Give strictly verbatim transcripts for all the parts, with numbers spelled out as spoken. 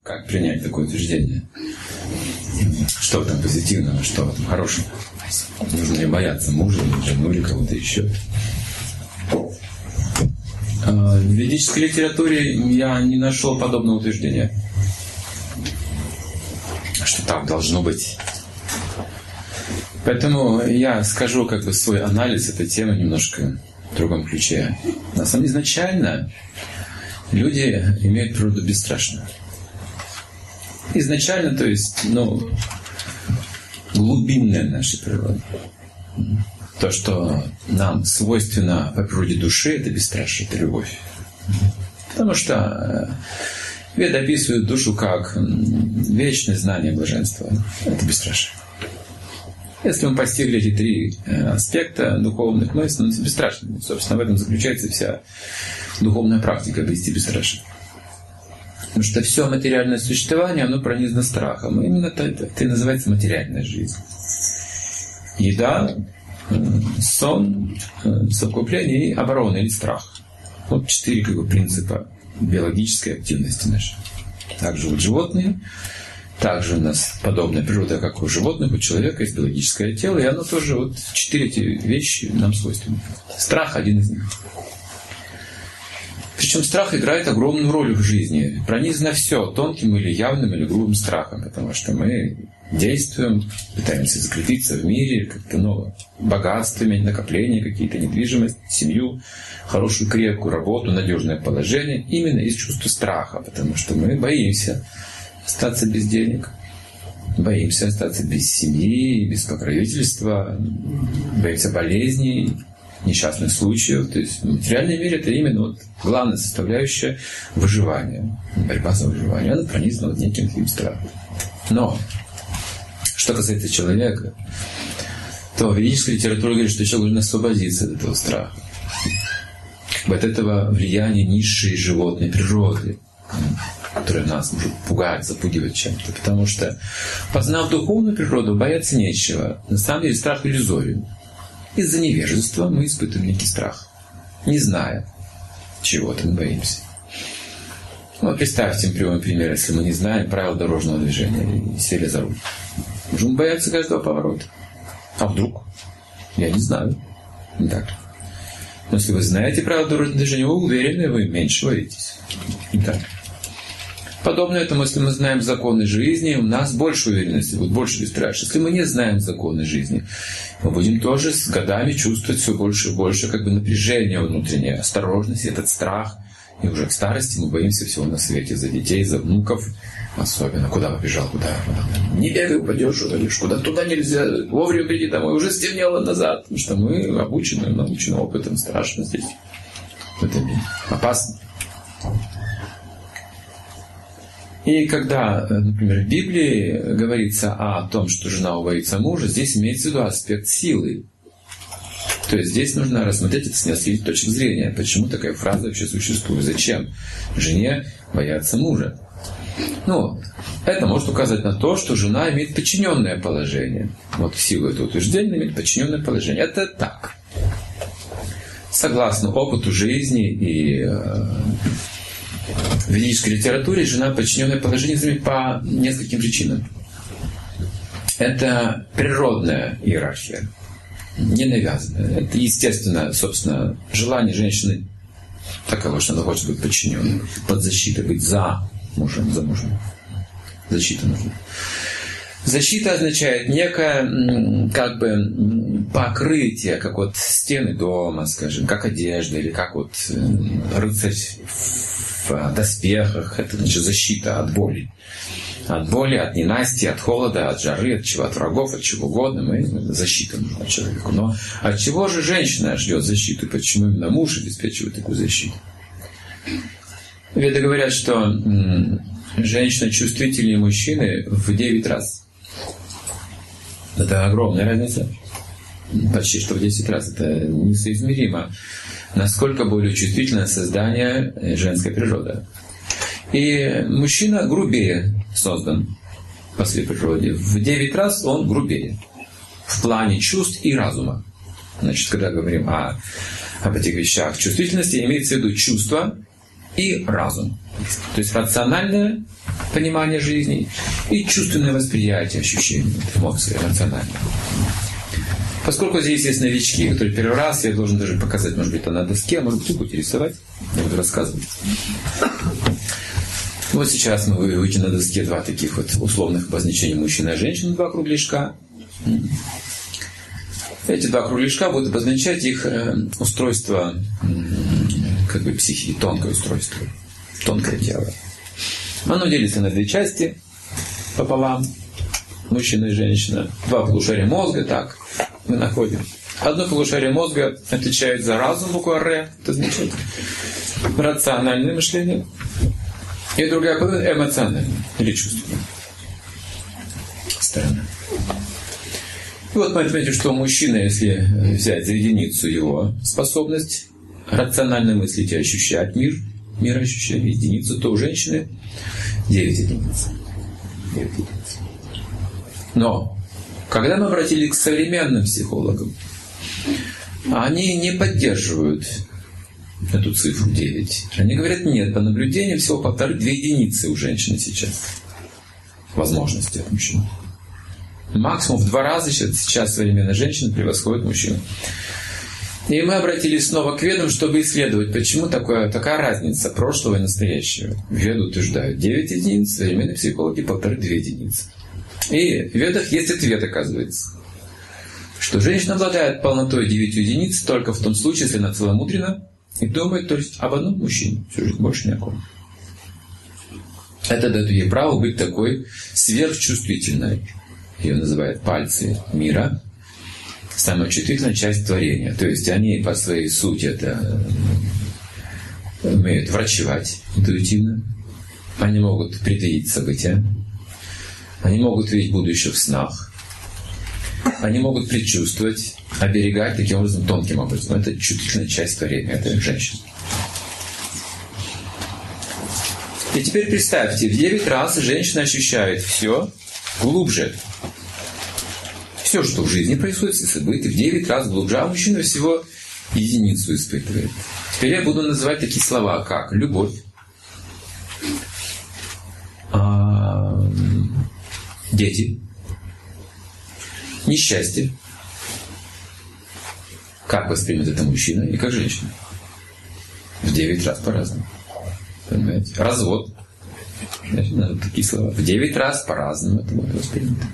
Как принять такое утверждение? Что в этом позитивного, что в этом хорошего? Нужно ли бояться мужа, или жену, или кого-то еще? В ведической литературе я не нашел подобного утверждения, что так должно быть. Поэтому я скажу как бы свой анализ этой темы немножко в другом ключе. На самом деле, изначально люди имеют природу бесстрашную. Изначально, то есть, ну, глубинная наша природа. То, что нам свойственно по природе души, это бесстрашие, это любовь. Потому что Веды описывают душу как вечное знание блаженства. Это бесстрашие. Если мы постигли эти три аспекта духовных, мы становимся бесстрашными. Собственно, в этом заключается вся духовная практика — обрести бесстрашие. Потому что все материальное существование, оно пронизано страхом. И именно это, это и называется материальная жизнь. Еда, сон, совокупление и оборона или страх. Вот четыре как бы принципа биологической активности нашей. Так живут животные. Также у нас подобная природа, как у животных, у человека есть биологическое тело, и оно тоже, вот четыре эти вещи нам свойственны. Страх — один из них. Причем страх играет огромную роль в жизни. Пронизано все тонким или явным или грубым страхом, потому что мы действуем, пытаемся закрепиться в мире, как-то, ну, богатствами, накопления какие-то, недвижимость, семью, хорошую крепкую работу, надежное положение, именно из чувства страха, потому что мы боимся остаться без денег, боимся остаться без семьи, без покровительства, боимся болезней, несчастных случаев. То есть в материальном мире это именно вот главная составляющая выживания, борьба за выживание. Она пронизана вот неким таким страхом. Но что касается человека, то ведическая литература говорит, что человек должен освободиться от этого страха, от этого влияния низшей животной природы, которая нас может пугать, запугивать чем-то. Потому что, познав духовную природу, бояться нечего. На самом деле страх иллюзорен. Из-за невежества мы испытываем некий страх, не зная чего-то, мы боимся. Вот представьте прямой пример, если мы не знаем правил дорожного движения и сели за руль. Можем бояться каждого поворота. А вдруг? Я не знаю. Не так. Но если вы знаете правила дорожного движения, вы уверены, вы меньше боитесь. Не так. Подобно этому, если мы знаем законы жизни, у нас больше уверенности, будет больше бесстрашия. Если мы не знаем законы жизни, мы будем тоже с годами чувствовать все больше и больше как бы напряжение внутреннее, осторожность, этот страх. И уже к старости мы боимся всего на свете, за детей, за внуков. Особенно, куда побежал, куда, куда. Не бегай, упадешь, удалишь, куда туда нельзя, вовремя приди домой, уже стемнело назад. Потому что мы обучены, научены опытом, страшно здесь. В этом мире. Опасно. И когда, например, в Библии говорится о том, что жена убоится мужа, здесь имеется в виду аспект силы. То есть здесь нужно рассмотреть это с нескольких точек зрения. Почему такая фраза вообще существует? Зачем жене бояться мужа? Ну, это может указать на то, что жена имеет подчиненное положение. Вот в силу этого утверждения имеет подчиненное положение. Это так. Согласно опыту жизни и э, в ведической литературе, жена подчиненное положение занимает по нескольким причинам. Это природная иерархия, не навязанная. Это, естественно, собственно, желание женщины таково, что она хочет быть подчиненной, под защитой, быть за мужем, за мужем. Защита нужна. Защита означает некое как бы покрытие, как вот стены дома, скажем, как одежда, или как вот рыцарь в доспехах. Это значит защита от боли. От боли, от ненастья, от холода, от жары, от чего, от врагов, от чего угодно. Мы, защита нужна человеку. Но от чего же женщина ждет защиты? Почему именно муж обеспечивает такую защиту? Веды говорят, что женщина чувствительнее мужчины в девять раз. Это огромная разница. Почти что в десять раз. Это несоизмеримо. Насколько более чувствительное создание женская природа. И мужчина грубее создан по своей природе. В девять раз он грубее. В плане чувств и разума. Значит, когда говорим о, об этих вещах чувствительности, имеется в виду чувства, и разум. То есть рациональное понимание жизни и чувственное восприятие ощущений, эмоций рациональное. Поскольку здесь есть новички, которые первый раз, я должен даже показать, может быть, это на доске, а может быть, вы будете рисовать, я буду рассказывать. Вот сейчас мы выведем на доске два таких вот условных обозначения мужчина и женщина, два кругляшка. Эти два кругляшка будут обозначать их устройство, как бы психики, тонкое устройство, тонкое тело. Оно делится на две части пополам, мужчина и женщина. Два полушария мозга, так мы находим. Одно полушарие мозга отвечает за разум, буква Р, это означает рациональное мышление, и другая половина эмоциональная или чувственная сторона. И вот мы отметим, что у мужчины, если взять за единицу его способность рационально мыслить и ощущать мир, мир ощущения, единицу, то у женщины девять единиц. девять единиц. Но когда мы обратились к современным психологам, они не поддерживают эту цифру девять. Они говорят, нет, по наблюдениям всего полторы-две единицы у женщины сейчас возможности от мужчин. Максимум в два раза сейчас современная женщина превосходит мужчину. И мы обратились снова к ведам, чтобы исследовать, почему такое, такая разница прошлого и настоящего. Веды утверждают девять единиц, современные психологи полторы-две единицы. И в ведах есть ответ, оказывается, что женщина обладает полнотой девяти единиц только в том случае, если она целомудрена и думает то есть, об одном мужчине, всю жизнь, больше ни о ком. Это дает ей право быть такой сверхчувствительной. Ее называют пальцы мира, самая чувствительная часть творения. То есть они по своей сути это умеют врачевать интуитивно, они могут предвидеть события, они могут видеть будущее в снах, они могут предчувствовать, оберегать таким образом тонким образом. Это чувствительная часть творения, это женщина. И теперь представьте, в девять раз женщина ощущает все глубже. Все, что в жизни происходит, все события, в девять раз глубже, а мужчина всего единицу испытывает. Теперь я буду называть такие слова, как любовь, дети, несчастье. Как воспримет это мужчина и как женщина? В девять раз по-разному. Понимаете? Развод. Значит, такие слова. В девять раз по-разному это будет воспринято.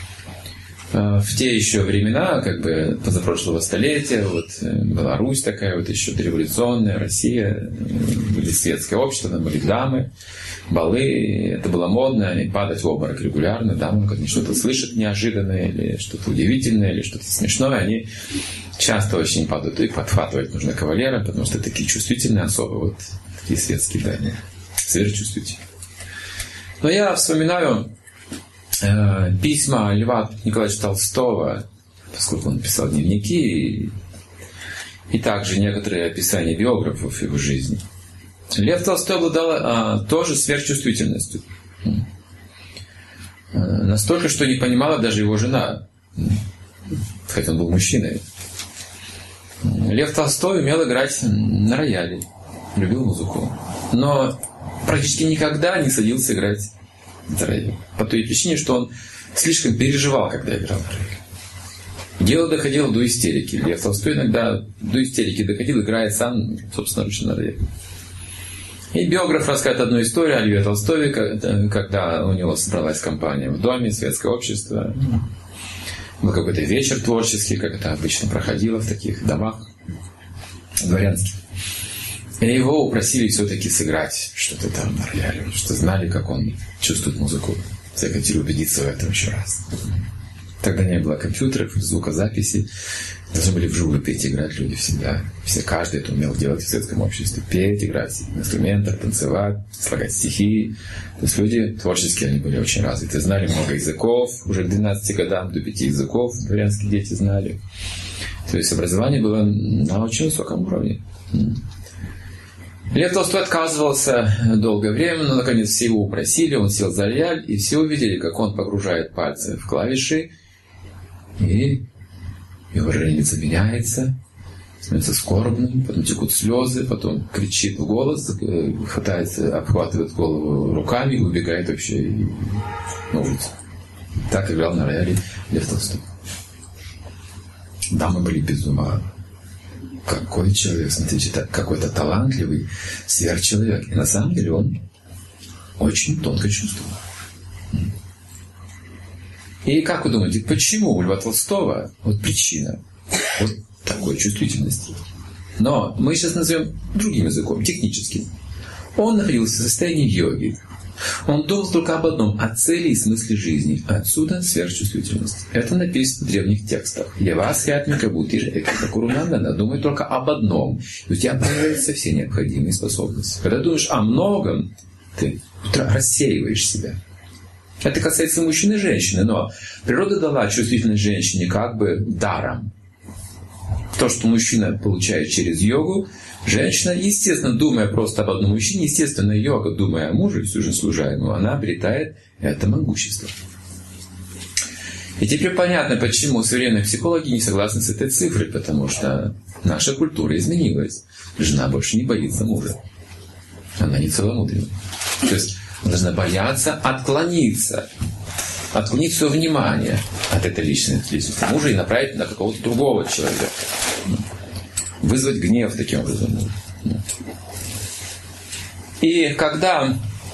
В те еще времена, как бы позапрошлого столетия, вот Беларусь такая вот еще дореволюционная, Россия, были светское общество, там были дамы, балы, это было модно, и падать в обморок регулярно, дамы, когда они что-то слышат неожиданное, или что-то удивительное, или что-то смешное, они часто очень падают, и подхватывать нужно кавалера, потому что такие чувствительные особо, вот такие светские дамы, сверхчувствительные. Но я вспоминаю э, письма Льва Николаевича Толстого, поскольку он писал дневники, и, и также некоторые описания биографов его жизни. Лев Толстой обладал э, тоже сверхчувствительностью. Э, настолько, что не понимала даже его жена, хотя он был мужчиной. Лев Толстой умел играть на рояле, любил музыку, но практически никогда не садился играть на рояле. По той причине, что он слишком переживал, когда играл на рояле. Дело доходило до истерики. Лев Толстой иногда до истерики доходил, играет сам, собственно, на рояле. И биограф рассказывает одну историю о Льве Толстове, когда у него собралась компания в доме, светское общество. Был какой-то вечер творческий, как это обычно проходило в таких домах дворянских. И его упросили все-таки сыграть что-то там на рояле, потому что знали, как он чувствует музыку. Все хотели убедиться в этом еще раз. Тогда не было компьютеров, звукозаписи. Должны были вживую петь, играть люди всегда. Все, каждый это умел делать в светском обществе. Петь, играть на инструментах, танцевать, слагать стихи. То есть люди творческие, они были очень развиты. Знали много языков. Уже к двенадцати годам до пяти языков дворянские дети знали. То есть образование было на очень высоком уровне. Лев Толстой отказывался долгое время, но наконец все его упросили, он сел за рояль, и все увидели, как он погружает пальцы в клавиши, и его выражение лица меняется, становится скорбным, потом текут слезы, потом кричит в голос, хватается, обхватывает голову руками и убегает вообще на улицу. Так играл на рояле Лев Толстой. Да, мы были без ума. Какой человек, смотрите, какой-то талантливый сверхчеловек. И на самом деле он очень тонко чувствовал. И как вы думаете, почему у Льва Толстого вот причина вот такой чувствительности? Но мы сейчас назовем другим языком, техническим. Он находился в состоянии йоги. Он думал только об одном, о цели и смысле жизни. Отсюда сверхчувствительность. Это написано в древних текстах. Явасхятмика бутир экакурунандана. Думай только об одном. И у тебя появляются все необходимые способности. Когда думаешь о многом, ты рассеиваешь себя. Это касается мужчины и женщины, но природа дала чувствительность женщине как бы даром. То, что мужчина получает через йогу, женщина, естественно, думая просто об одном мужчине, естественно, йога, думая о муже, всю жизнь служа ему, она обретает это могущество. И теперь понятно, почему современные психологи не согласны с этой цифрой, потому что наша культура изменилась. Жена больше не боится мужа. Она не целомудрена. То есть она должна бояться отклониться. Отклонить свое внимание от этой личности мужа и направить на какого-то другого человека. Вызвать гнев таким образом. И когда,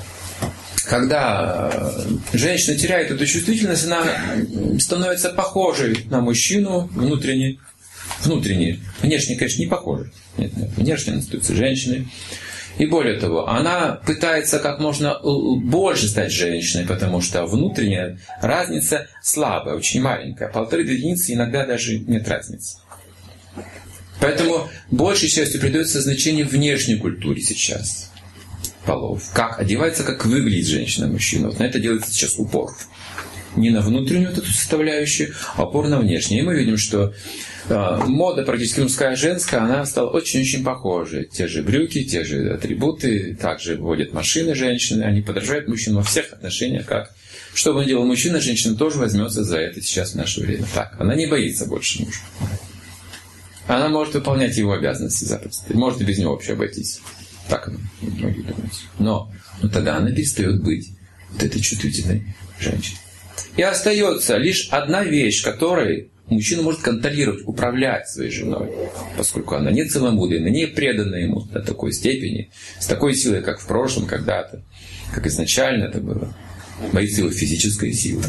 когда женщина теряет эту чувствительность, она становится похожей на мужчину внутренне. Внутренне. Внешне, конечно, не похожей. Нет, нет. Внешне она становится женщиной. И более того, она пытается как можно больше стать женщиной, потому что внутренняя разница слабая, очень маленькая. Полторы-две единицы, иногда даже нет разницы. Поэтому большей частью придается значение внешней культуре сейчас полов. Как одевается, как выглядит женщина-мужчина. Вот на это делается сейчас упор. Не на внутреннюю вот эту составляющую, а упор на внешнюю. И мы видим, что э, мода практически мужская, женская, она стала очень-очень похожей. Те же брюки, те же атрибуты, также водят машины женщины, они подражают мужчинам во всех отношениях. Как что бы ни делал мужчина, женщина тоже возьмется за это сейчас в наше время. Так, она не боится больше мужа. Она может выполнять его обязанности запросто. Может и без него вообще обойтись. Так многие думают. Но, но тогда она перестает быть вот этой чувствительной женщиной. И остается лишь одна вещь, которой мужчина может контролировать, управлять своей женой, поскольку она не целомудренна, не предана ему до такой степени, с такой силой, как в прошлом когда-то, как изначально это было. Боится его физической силы.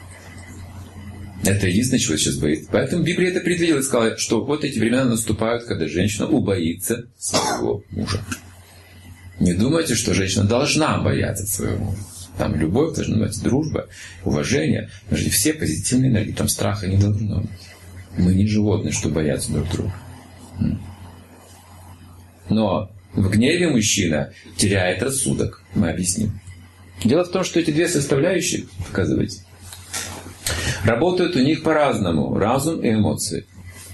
Это единственное, чего сейчас боится. Поэтому Библия это предвидела и сказала, что вот эти времена наступают, когда женщина убоится своего мужа. Не думайте, что женщина должна бояться своего мужа. Там любовь должна быть, дружба, уважение. Даже все позитивные энергии. Там страха не должно быть. Мы не животные, что боятся друг друга. Но в гневе мужчина теряет рассудок. Мы объясним. Дело в том, что эти две составляющие, показывайте, работают у них по-разному. Разум и эмоции.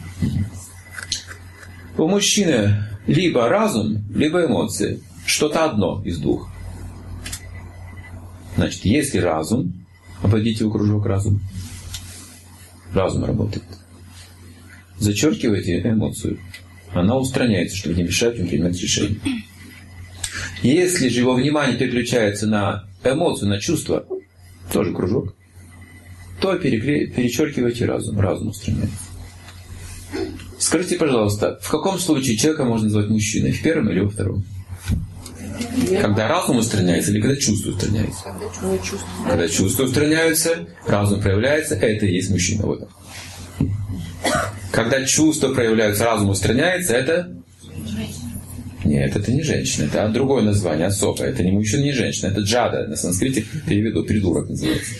У мужчины либо разум, либо эмоции. Что-то одно из двух. Значит, если разум, обводите в кружок разум. Разум работает. Зачеркивайте эмоцию. Она устраняется, чтобы не мешать им принимать решение. Если же его внимание переключается на эмоцию, на чувство, тоже кружок, то перекле... перечеркивайте разум. Разум устраняется. Скажите, пожалуйста, в каком случае человека можно назвать мужчиной? В первом или во втором? Когда разум устраняется или когда чувства устраняются? Когда чувства. Когда чувства устраняются, разум проявляется, это и есть мужчина. Вот. Когда чувства проявляются, разум устраняется, это... Нет, это не женщина, это другое название, особое. Это не мужчина, не женщина, это джада. На санскрите переведу, придурок называется.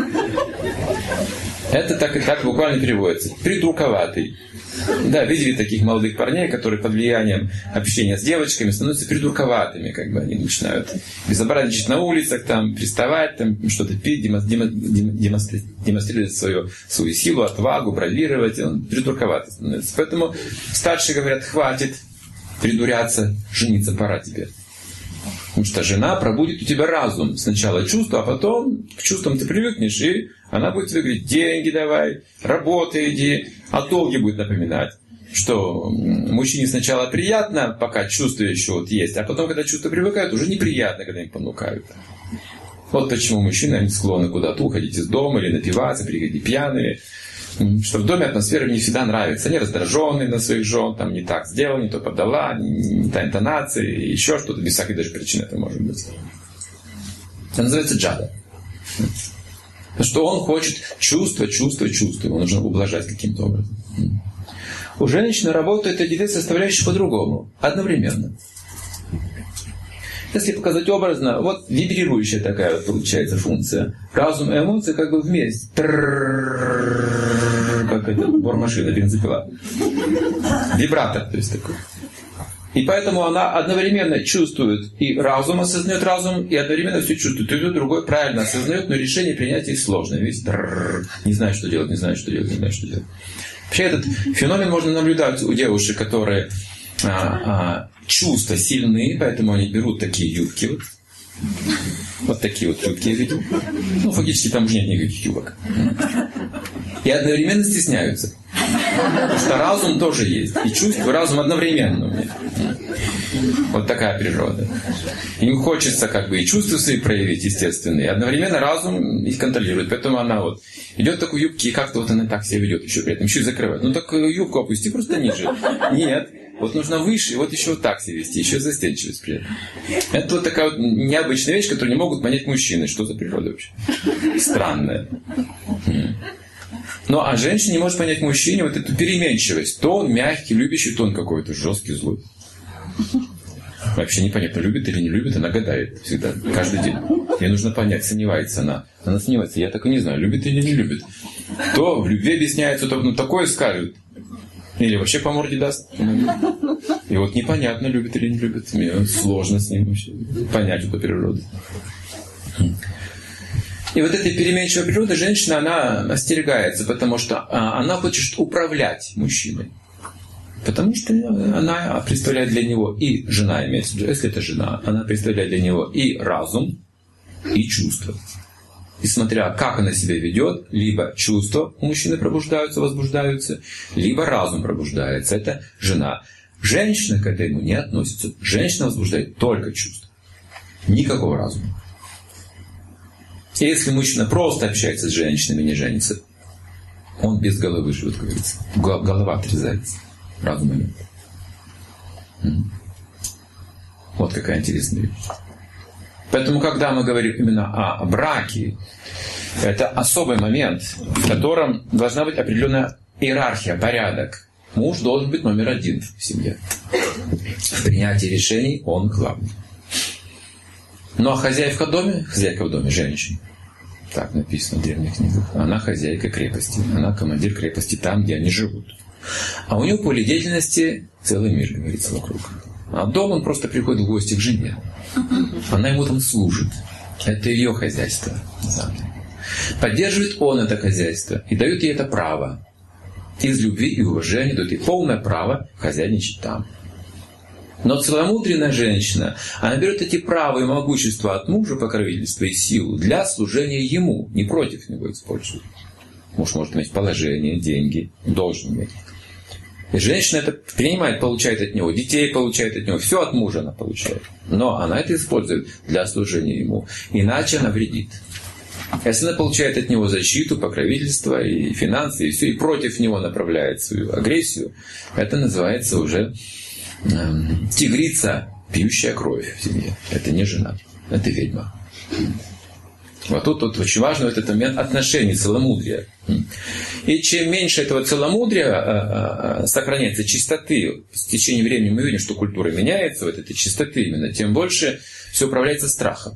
Это так и так буквально переводится. Придурковатый. Да, видели таких молодых парней, которые под влиянием общения с девочками становятся придурковатыми, как бы они начинают безобразничать на улицах, там, приставать, там, что-то пить, демонстрировать, демонстрировать свою, свою силу, отвагу, бравировать. Он придурковатый становится. Поэтому старшие говорят, хватит придуряться, жениться пора тебе. Потому что жена пробудит у тебя разум. Сначала чувства, а потом к чувствам ты привыкнешь, и она будет тебе говорить, деньги давай, работай иди, о долге будет напоминать. что мужчине сначала приятно, пока чувства еще вот есть, а потом, когда чувства привыкают, уже неприятно, когда им понукают. Вот почему мужчины они склонны куда-то уходить из дома или напиваться, приходить пьяные. Что в доме атмосфера не всегда нравится. Они раздраженные на своих жен, там не так сделал, не то подала, не та интонация, еще что-то, без всякой даже причины это может быть. Это называется джада. Потому что он хочет чувство, чувство, чувство. Его нужно ублажать каким-то образом. У женщины работают эти две составляющие по-другому, одновременно. Если показать образно, вот вибрирующая такая вот получается функция. Разум и эмоции как бы вместе. Как это бормашина, бензопила. Вибратор, то есть такой. И поэтому она одновременно чувствует, и разум осознает разум, и одновременно все чувствует. И то, другое правильно осознает, но решение принятия сложное. Весь не знаю, что делать, не знаю, что делать, не знаю, что делать. Вообще этот феномен можно наблюдать у девушек, которые а, а, чувства сильны, поэтому они берут такие юбки. Вот, вот такие вот юбки я видел. Ну, фактически там уже нет никаких юбок. И одновременно стесняются. Потому что разум тоже есть. И чувство, и разум одновременно у них. Вот такая природа. Им хочется как бы и чувства свои проявить, естественные, и одновременно разум их контролирует. Поэтому она вот идет в такой юбке, и как-то вот она так себя ведет еще при этом, еще и закрывает. Ну так юбку опусти просто ниже. Нет. Вот нужно выше, и вот еще вот так себя вести, еще застенчивость при этом. Это вот такая вот необычная вещь, которую не могут понять мужчины. Что за природа вообще? Странная. Ну, а женщина не может понять мужчине вот эту переменчивость. То он мягкий, любящий, то он какой-то жесткий, злой. Вообще непонятно, любит или не любит, она гадает всегда, каждый день. Ей нужно понять, сомневается она. Она сомневается, я так и не знаю, любит или не любит. То в любви объясняется, то ну, такое скажет. Или вообще по морде даст. И вот непонятно, любит или не любит. Мне сложно с ним вообще понять эту природу. И вот этой переменчивой природы женщина, она остерегается, потому что она хочет управлять мужчиной. Потому что она представляет для него и жена, имеется в виду, если это жена, она представляет для него и разум, и чувства. И смотря, как она себя ведет, либо чувства у мужчины пробуждаются, возбуждаются, либо разум пробуждается. Это жена. Женщина к этому не относится. Женщина возбуждает только чувства. Никакого разума. И если мужчина просто общается с женщинами, не женится, он без головы живет, как говорится. Голова отрезается. Разума нет. Вот какая интересная вещь. Поэтому, когда мы говорим именно о браке, это особый момент, в котором должна быть определенная иерархия, порядок. Муж должен быть номер один в семье. В принятии решений он главный. Ну а хозяйка в доме, хозяйка в доме, женщина. Так написано в древних книгах. Она хозяйка крепости. Она командир крепости там, где они живут. А у него в поле деятельности целый мир, говорится, вокруг. А дом он просто приходит в гости к жене. Она ему там служит. Это ее хозяйство, на самом деле. Поддерживает он это хозяйство и дает ей это право. Из любви и уважения дает ей полное право хозяйничать там. Но целомудренная женщина, она берет эти права и могущества от мужа, покровительства и силу для служения ему, не против него использует. Муж может иметь положение, деньги, должен иметь. И женщина это принимает, получает от него, детей получает от него, все от мужа она получает. Но она это использует для служения ему. Иначе она вредит. Если она получает от него защиту, покровительство и финансы, и все, и против него направляет свою агрессию, это называется уже э, тигрица, пьющая кровь в семье. Это не жена, это ведьма. Вот тут, тут очень важно вот этот момент отношений, целомудрия. И чем меньше этого целомудрия э, э, сохраняется, чистоты, с течением времени мы видим, что культура меняется, вот этой чистоты именно, тем больше все управляется страхом.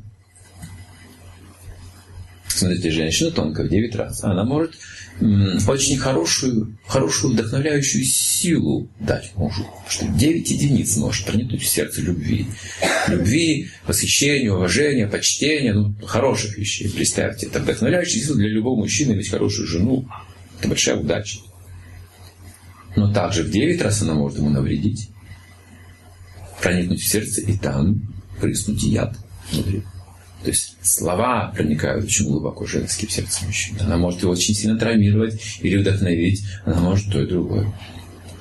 Смотрите, женщина тонкая в девять раз. Она может м, очень хорошую, хорошую вдохновляющую силу дать мужу. Потому что девять единиц может проникнуть в сердце любви. Любви, восхищения, уважения, почтения, ну, хороших вещей. Представьте, это вдохновляющая сила для любого мужчины иметь хорошую жену. Это большая удача. Но также в девять раз она может ему навредить. Проникнуть в сердце и там прыснуть яд внутри. То есть слова проникают очень глубоко женские в сердце мужчины. Она может его очень сильно травмировать или вдохновить. Она может то и другое.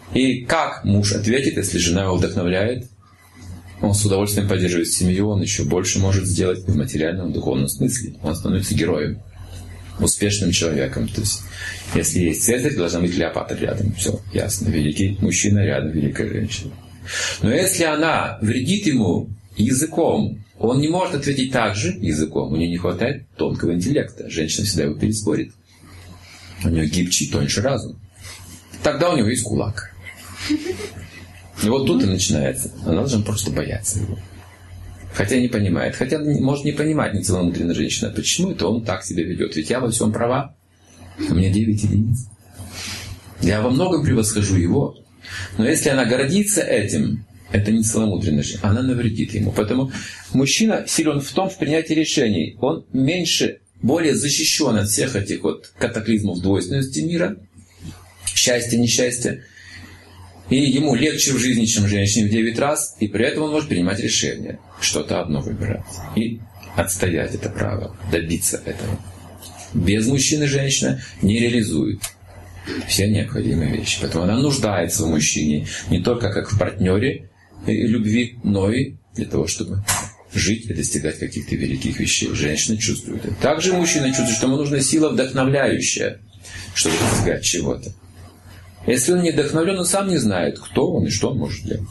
И как муж ответит, если жена его вдохновляет? Он с удовольствием поддерживает семью, он еще больше может сделать в материальном, духовном смысле. Он становится героем, успешным человеком. То есть, если есть Цезарь, должна быть Клеопатра рядом. Все, ясно. Великий мужчина рядом, великая женщина. Но если она вредит ему языком, он не может ответить так же языком. У нее не хватает тонкого интеллекта. Женщина всегда его переспорит. У нее гибче и тоньше разум. Тогда у него есть кулак. И вот тут и начинается. Она должна просто бояться его. Хотя не понимает. Хотя может не понимать не целомудренная женщина. Почему это он так себя ведет? Ведь я во всем права. У меня девять единиц. Я во многом превосхожу его. Но если она гордится этим, это не целомудренная женщина. Она навредит ему. Поэтому мужчина силен в том, в принятии решений. Он меньше, более защищен от всех этих вот катаклизмов двойственности мира. Счастья, несчастья. И ему легче в жизни, чем женщине в девять раз, и при этом он может принимать решение, что-то одно выбирать. И отстоять это право, добиться этого. Без мужчины женщина не реализует все необходимые вещи. Поэтому она нуждается в мужчине не только как в партнере любви, но и для того, чтобы жить и достигать каких-то великих вещей. Женщина чувствует это. Также мужчина чувствует, что ему нужна сила вдохновляющая, чтобы достигать чего-то. Если он не вдохновлен, он сам не знает, кто он и что он может делать.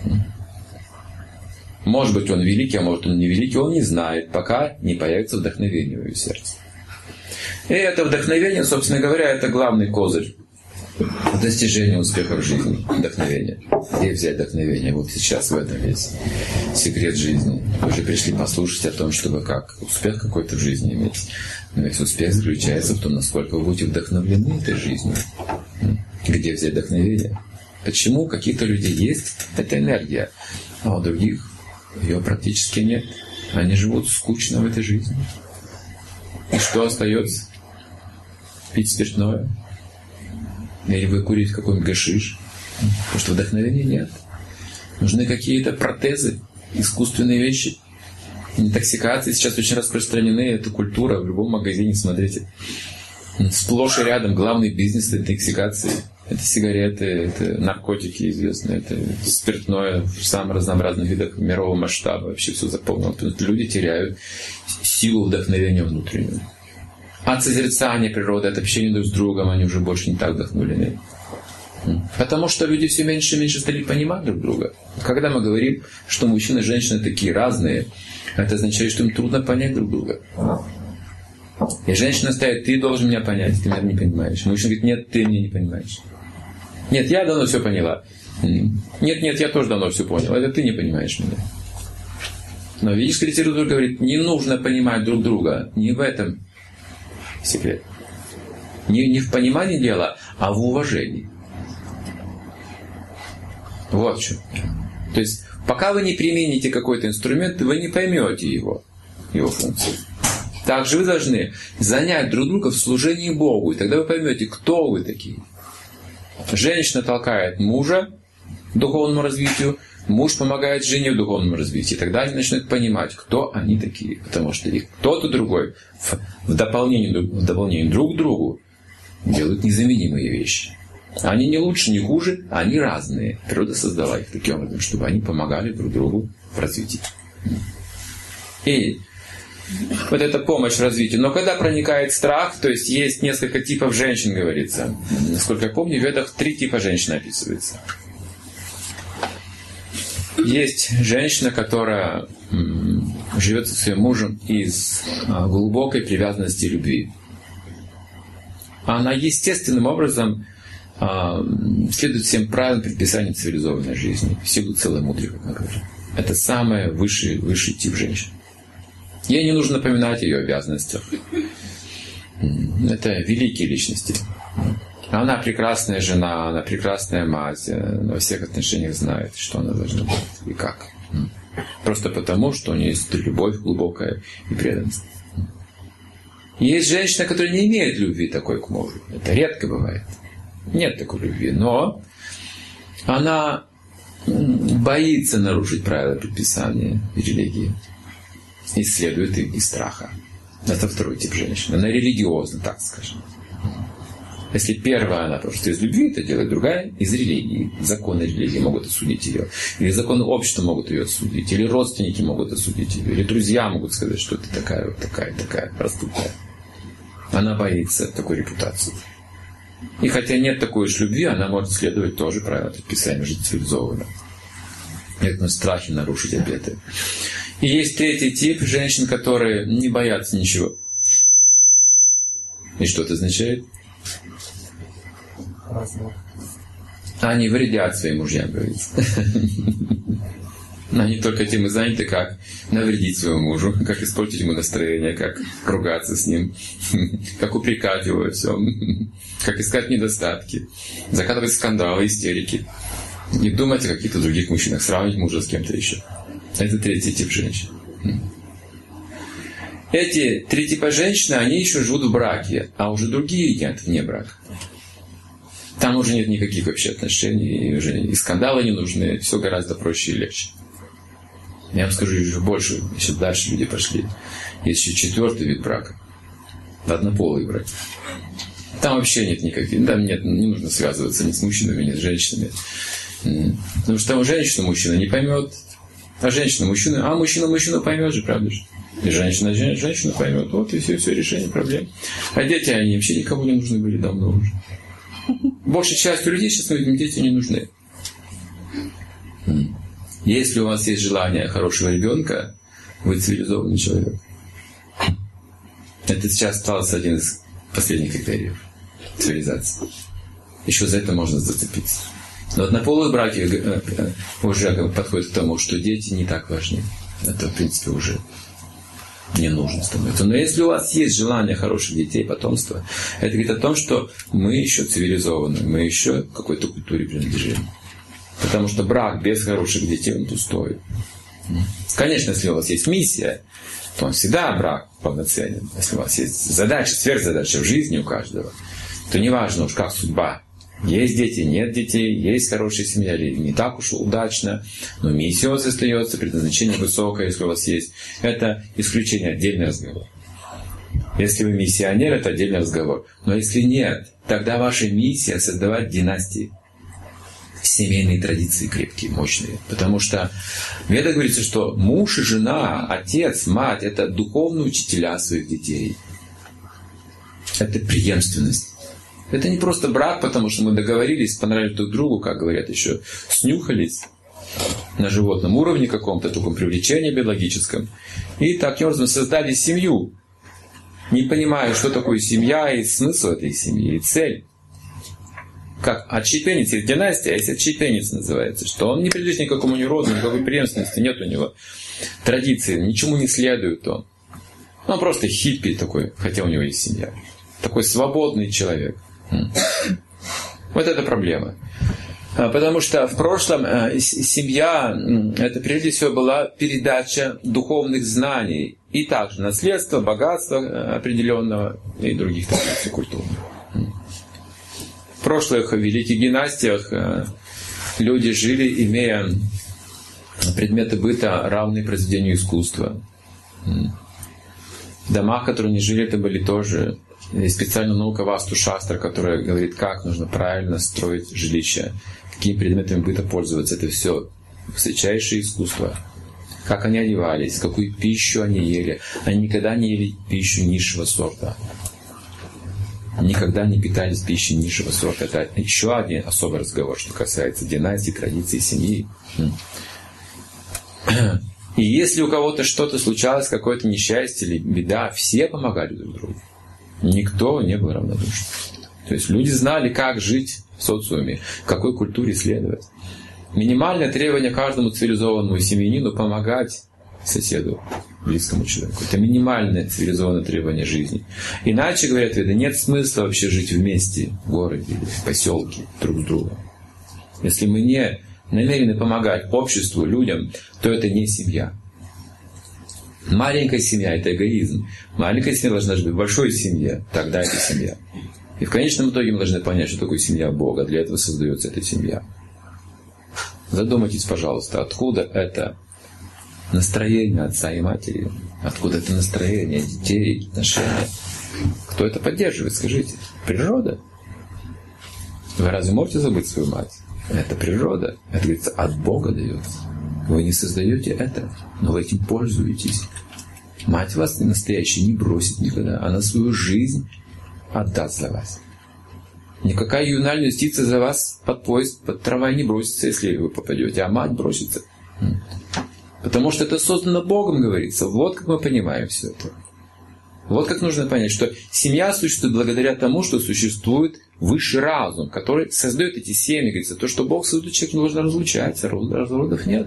Может быть, он великий, а может, он не великий, он не знает, пока не появится вдохновение в его сердце. И это вдохновение, собственно говоря, это главный козырь достижения успеха в жизни. Вдохновение. Где взять вдохновение? Вот сейчас в этом весь секрет жизни. Вы же пришли послушать о том, чтобы как успех какой-то в жизни иметь. Но весь успех заключается в том, насколько вы будете вдохновлены этой жизнью. Где взять вдохновение? Почему у каких-то людей есть эта энергия, а у других ее практически нет? Они живут скучно в этой жизни. И что остается? Пить спиртное? Или выкурить какой-нибудь гашиш? Потому что вдохновения нет. Нужны какие-то протезы, искусственные вещи. Интоксикации сейчас очень распространены. Это культура. В любом магазине, смотрите. Сплошь и рядом главный бизнес интоксикации. Это сигареты, это наркотики известные, это спиртное в самых разнообразных видах мирового масштаба. Вообще все заполнено. Потому что люди теряют силу вдохновения внутреннюю. От созерцания природы, от общения друг с другом они уже больше не так вдохновлены. Потому что люди все меньше и меньше стали понимать друг друга. Когда мы говорим, что мужчины и женщины такие разные, это означает, что им трудно понять друг друга. И женщина ставит: ты должен меня понять, ты меня не понимаешь. Мужчина говорит: нет, ты меня не понимаешь. Нет, я давно все поняла. Нет, нет, я тоже давно все понял. Это ты не понимаешь меня. Но ведическая литература говорит, не нужно понимать друг друга. Не в этом секрет. Не, не в понимании дела, а в уважении. Вот в чем. То есть, пока вы не примените какой-то инструмент, вы не поймете его, его функцию. Также вы должны занять друг друга в служении Богу, и тогда вы поймете, кто вы такие. Женщина толкает мужа к духовному развитию, муж помогает жене в духовном развитии. И тогда они начнут понимать, кто они такие. Потому что их кто-то другой в, в, дополнении, в дополнении друг к другу делают незаменимые вещи. Они не лучше, не хуже, они разные. Природа создала их таким образом, чтобы они помогали друг другу в развитии. И вот эта помощь в развитии. Но когда проникает страх, то есть есть несколько типов женщин, говорится. Насколько я помню, в Ведах три типа женщин описывается. Есть женщина, которая м, живет со своим мужем из а, глубокой привязанности и любви. Она естественным образом а, следует всем правилам предписаний цивилизованной жизни. В силу целомудрия, как мы говорим. Это самый высший, высший тип женщин. Ей не нужно напоминать о ее обязанностях. Это великие личности. Она прекрасная жена, она прекрасная мать, во всех отношениях знает, что она должна быть и как. Просто потому, что у нее есть любовь глубокая и преданность. Есть женщина, которая не имеет любви такой к мужу. Это редко бывает. Нет такой любви. Но она боится нарушить правила предписания религии. Исследует их из страха. Это второй тип женщины. Она религиозна, так скажем. Если первая, она просто из любви это делает, другая из религии. Законы религии могут осудить ее. Или законы общества могут ее осудить. Или родственники могут осудить ее. Или друзья могут сказать, что ты такая, вот такая, такая, проступная. Она боится такой репутации. И хотя нет такой уж любви, она может следовать тоже правилам предписания, жить цивилизованно. Это на страхе нарушить обеты. И есть третий тип женщин, которые не боятся ничего. И что это означает? Они вредят своим мужьям, говорится. Они только этим и заняты, как навредить своему мужу, как испортить ему настроение, как ругаться с ним, как упрекать его во всем, как искать недостатки, закатывать скандалы, истерики. Не думать о каких-то других мужчинах, сравнивать мужа с кем-то еще. Это третий тип женщин. Эти три типа женщин, они еще живут в браке, а уже другие нет вне брака. Там уже нет никаких вообще отношений, и, уже, и скандалы не нужны, все гораздо проще и легче. Я вам скажу еще больше, еще дальше люди пошли. Есть еще четвертый вид брака. Однополый брак. Там вообще нет никаких, там нет, не нужно связываться ни с мужчинами, ни с женщинами. Потому что там женщину мужчина не поймет, а женщина мужчину, а мужчина мужчину поймет же, правда же? И женщина женщину поймет, вот и все, все решение проблем. А дети, они вообще никому не нужны были давно уже. Большей частью людей сейчас этим дети не нужны. Если у вас есть желание хорошего ребенка, вы цивилизованный человек. Это сейчас остался один из последних критериев цивилизации. Еще за это можно зацепиться. Но однополые браки уже подходят к тому, что дети не так важны. Это, в принципе, уже не нужно становится. Но если у вас есть желание хороших детей, потомства, это говорит о том, что мы еще цивилизованы, мы еще к какой-то культуре принадлежим. Потому что брак без хороших детей, он пустой. Конечно, если у вас есть миссия, то он всегда брак полноценен. Если у вас есть задача, сверхзадача в жизни у каждого, то не важно уж как судьба. Есть дети, нет детей, есть хорошая семья или не так уж удачно, но миссия у вас остается, предназначение высокое, если у вас есть. Это исключение, отдельный разговор. Если вы миссионер, это отдельный разговор. Но если нет, тогда ваша миссия — создавать династии. Семейные традиции крепкие, мощные. Потому что в Ведах говорится, что муж и жена, отец, мать — это духовные учителя своих детей. Это преемственность. Это не просто брак, потому что мы договорились, понравились друг другу, как говорят еще, снюхались на животном уровне каком-то, таком привлечении биологическом. И таким образом создали семью, не понимая, что такое семья и смысл этой семьи, и цель. Как отщепенец из династии, а если отщепенец называется, что он не принадлежит никакому роду, никакой преемственности, нет у него традиции, ничему не следует он. Он просто хиппи такой, хотя у него есть семья. Такой свободный человек. Вот это проблема. Потому что в прошлом семья, это прежде всего была передача духовных знаний. И также наследство, богатство определенного и других традиций культурных. В прошлых великих династиях люди жили, имея предметы быта, равные произведению искусства. В домах, в которых они жили, это были тоже... Есть специальная наука Васту Шастра, которая говорит, как нужно правильно строить жилище, какими предметами быта пользоваться. Это все высочайшее искусство. Как они одевались, какую пищу они ели. Они никогда не ели пищу низшего сорта. Никогда не питались пищей низшего сорта. Это еще один особый разговор, что касается династии, традиций, семьи. И если у кого-то что-то случалось, какое-то несчастье или беда, все помогали друг другу. Никто не был равнодушен. То есть люди знали, как жить в социуме, в какой культуре следовать. Минимальное требование каждому цивилизованному семьянину — помогать соседу, близкому человеку. Это минимальное цивилизованное требование жизни. Иначе, говорят веды, нет смысла вообще жить вместе в городе или в поселке друг с другом. Если мы не намерены помогать обществу, людям, то это не семья. Маленькая семья — это эгоизм. Маленькая семья должна жить в большой семье. Тогда это семья. И в конечном итоге мы должны понять, что такое семья Бога. Для этого создается эта семья. Задумайтесь, пожалуйста, откуда это настроение отца и матери? Откуда это настроение детей, отношения? Кто это поддерживает, скажите? Природа? Вы разве можете забыть свою мать? Это природа. Это, говорится, от Бога дается. Вы не создаете это, но вы этим пользуетесь. Мать вас настоящая не бросит никогда. Она свою жизнь отдаст за вас. Никакая ювенальная юстиция за вас под поезд, под трамвай не бросится, если вы попадете, а мать бросится. Потому что это создано Богом, говорится. Вот как мы понимаем все это. Вот как нужно понять, что семья существует благодаря тому, что существует высший разум, который создает эти семьи. Говорится, то, что Бог создает, человек не должен разлучаться, разводов нет.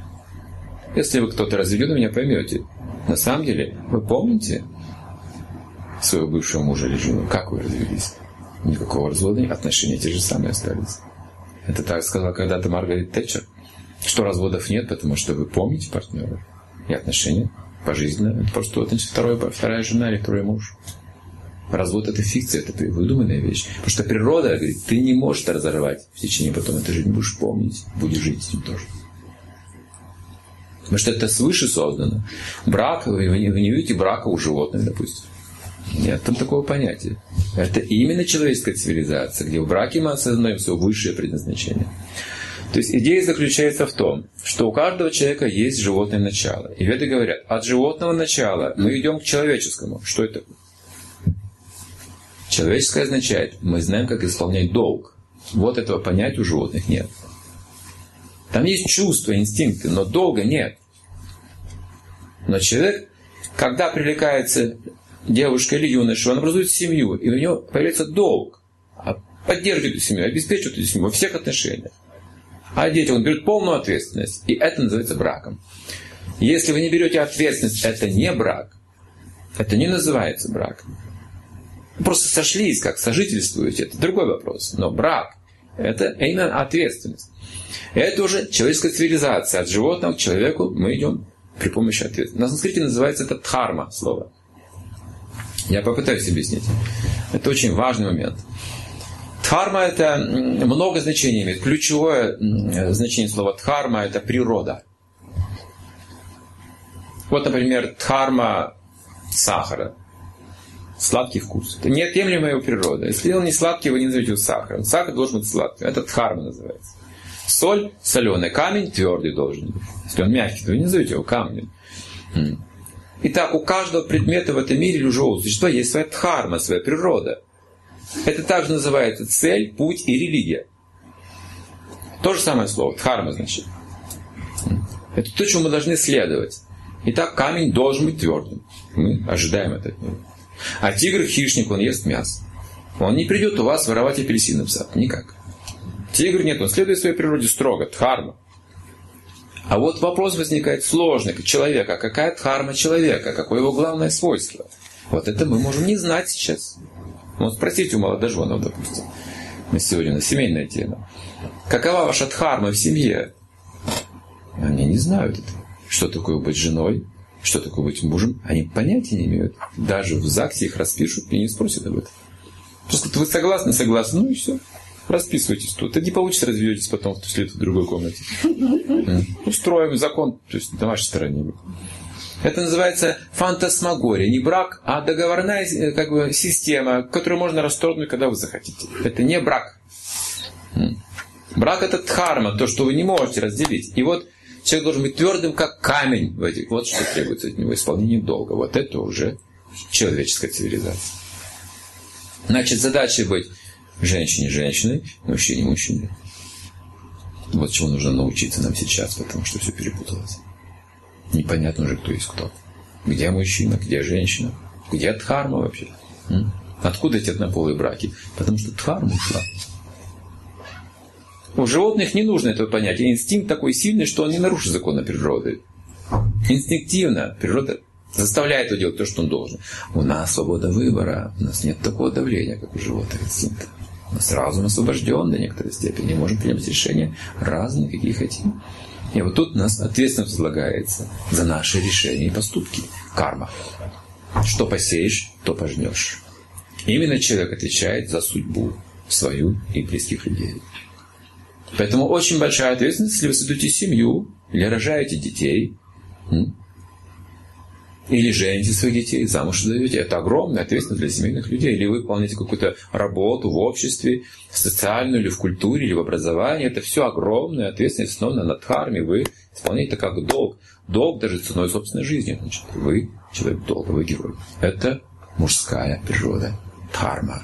Если вы кто-то разведен, вы меня поймете. На самом деле, вы помните своего бывшего мужа или жену? Как вы развелись? Никакого развода нет, отношения те же самые остались. Это так сказала когда-то Маргарет Тэтчер, что разводов нет, потому что вы помните партнера и отношения пожизненно. Это просто вот, второй, вторая жена или второй муж. Развод — это фикция, это выдуманная вещь. Потому что природа говорит, ты не можешь это разорвать в течение потом этой жизни, будешь помнить, будешь жить с ним тоже. Потому что это свыше создано. Брак, вы не видите брака у животных, допустим. Нет там такого понятия. Это именно человеческая цивилизация, где в браке мы осознаем свое высшее предназначение. То есть идея заключается в том, что у каждого человека есть животное начало. И веды говорят, от животного начала мы идем к человеческому. Что это? Человеческое означает, мы знаем, как исполнять долг. Вот этого понятия у животных нет. Там есть чувства, инстинкты, но долга нет. Но человек, когда привлекается девушка или юноша, он образует семью, и у него появляется долг. Поддерживает эту семью, обеспечивает эту семью во всех отношениях. А дети, он берет полную ответственность. И это называется браком. Если вы не берете ответственность, это не брак. Это не называется браком. Вы просто сошлись, как сожительствуете. Это другой вопрос. Но брак — это именно ответственность. Это уже человеческая цивилизация. От животного к человеку мы идем при помощи ответственности. На санскрите называется это дхарма слово. Я попытаюсь объяснить. Это очень важный момент. Дхарма — это много значений имеет. Ключевое значение слова дхарма — это природа. Вот, например, дхарма сахара. Сладкий вкус. Это неотъемлемая его природа. Если он не сладкий, вы не назовете его сахаром. Сахар должен быть сладким. Это дхарма называется. Соль соленая, камень твердый должен быть. Если он мягкий, то вы не назовете его камнем. Итак, у каждого предмета в этом мире или у живого существа есть своя дхарма, своя природа. Это также называется цель, путь и религия. То же самое слово. Дхарма значит. Это то, чему мы должны следовать. Итак, камень должен быть твердым. Мы ожидаем это от него. А тигр — хищник, он ест мясо. Он не придет у вас воровать апельсины в сад. Никак. Тигр нет, он следует своей природе строго. Дхарма. А вот вопрос возникает сложный. Человека. Какая дхарма человека? Какое его главное свойство? Вот это мы можем не знать сейчас. Вот спросите у молодоженов, допустим. Мы сегодня на семейная тема. Какова ваша дхарма в семье? Они не знают это. Что такое быть женой? Что такое быть мужем? Они понятия не имеют. Даже в ЗАГСе их распишут и не спросят об этом. Просто вы согласны, согласны, ну и все. Расписывайтесь тут. Это не получится, разведетесь потом в в другой комнате. Устроим закон, то есть на вашей стороне. Это называется фантасмагория. Не брак, а договорная как бы, система, которую можно расторгнуть, когда вы захотите. Это не брак. Брак — это дхарма, то, что вы не можете разделить. И вот человек должен быть твердым, как камень в этих. Вот что требуется от него. Исполнение долга. Вот это уже человеческая цивилизация. Значит, задача быть женщине женщиной, мужчине мужчиной. Вот чему нужно научиться нам сейчас, потому что все перепуталось. Непонятно уже, кто есть кто. Где мужчина, где женщина, где дхарма вообще? М? Откуда эти однополые браки? Потому что дхарма ушла. У животных не нужно этого понятия. Инстинкт такой сильный, что он не нарушит законы природы. Инстинктивно природа заставляет его делать то, что он должен. У нас свобода выбора, у нас нет такого давления, как у животных инстинктов. У нас разум освобожден до некоторой степени. Мы можем принимать решения разные, какие хотим. И вот тут у нас ответственность возлагается за наши решения и поступки. Карма. Что посеешь, то пожнешь. Именно человек отвечает за судьбу свою и близких людей. Поэтому очень большая ответственность, если вы создаете семью или рожаете детей. Или жените своих детей, замуж даете. Это огромная ответственность для семейных людей. Или вы выполняете какую-то работу в обществе, социальную, или в культуре, или в образовании. Это все огромная ответственность, основана на дхарме. Вы исполняете это как долг. Долг даже ценой собственной жизни. Значит, вы человек долга, вы герой. Это мужская природа. Дхарма.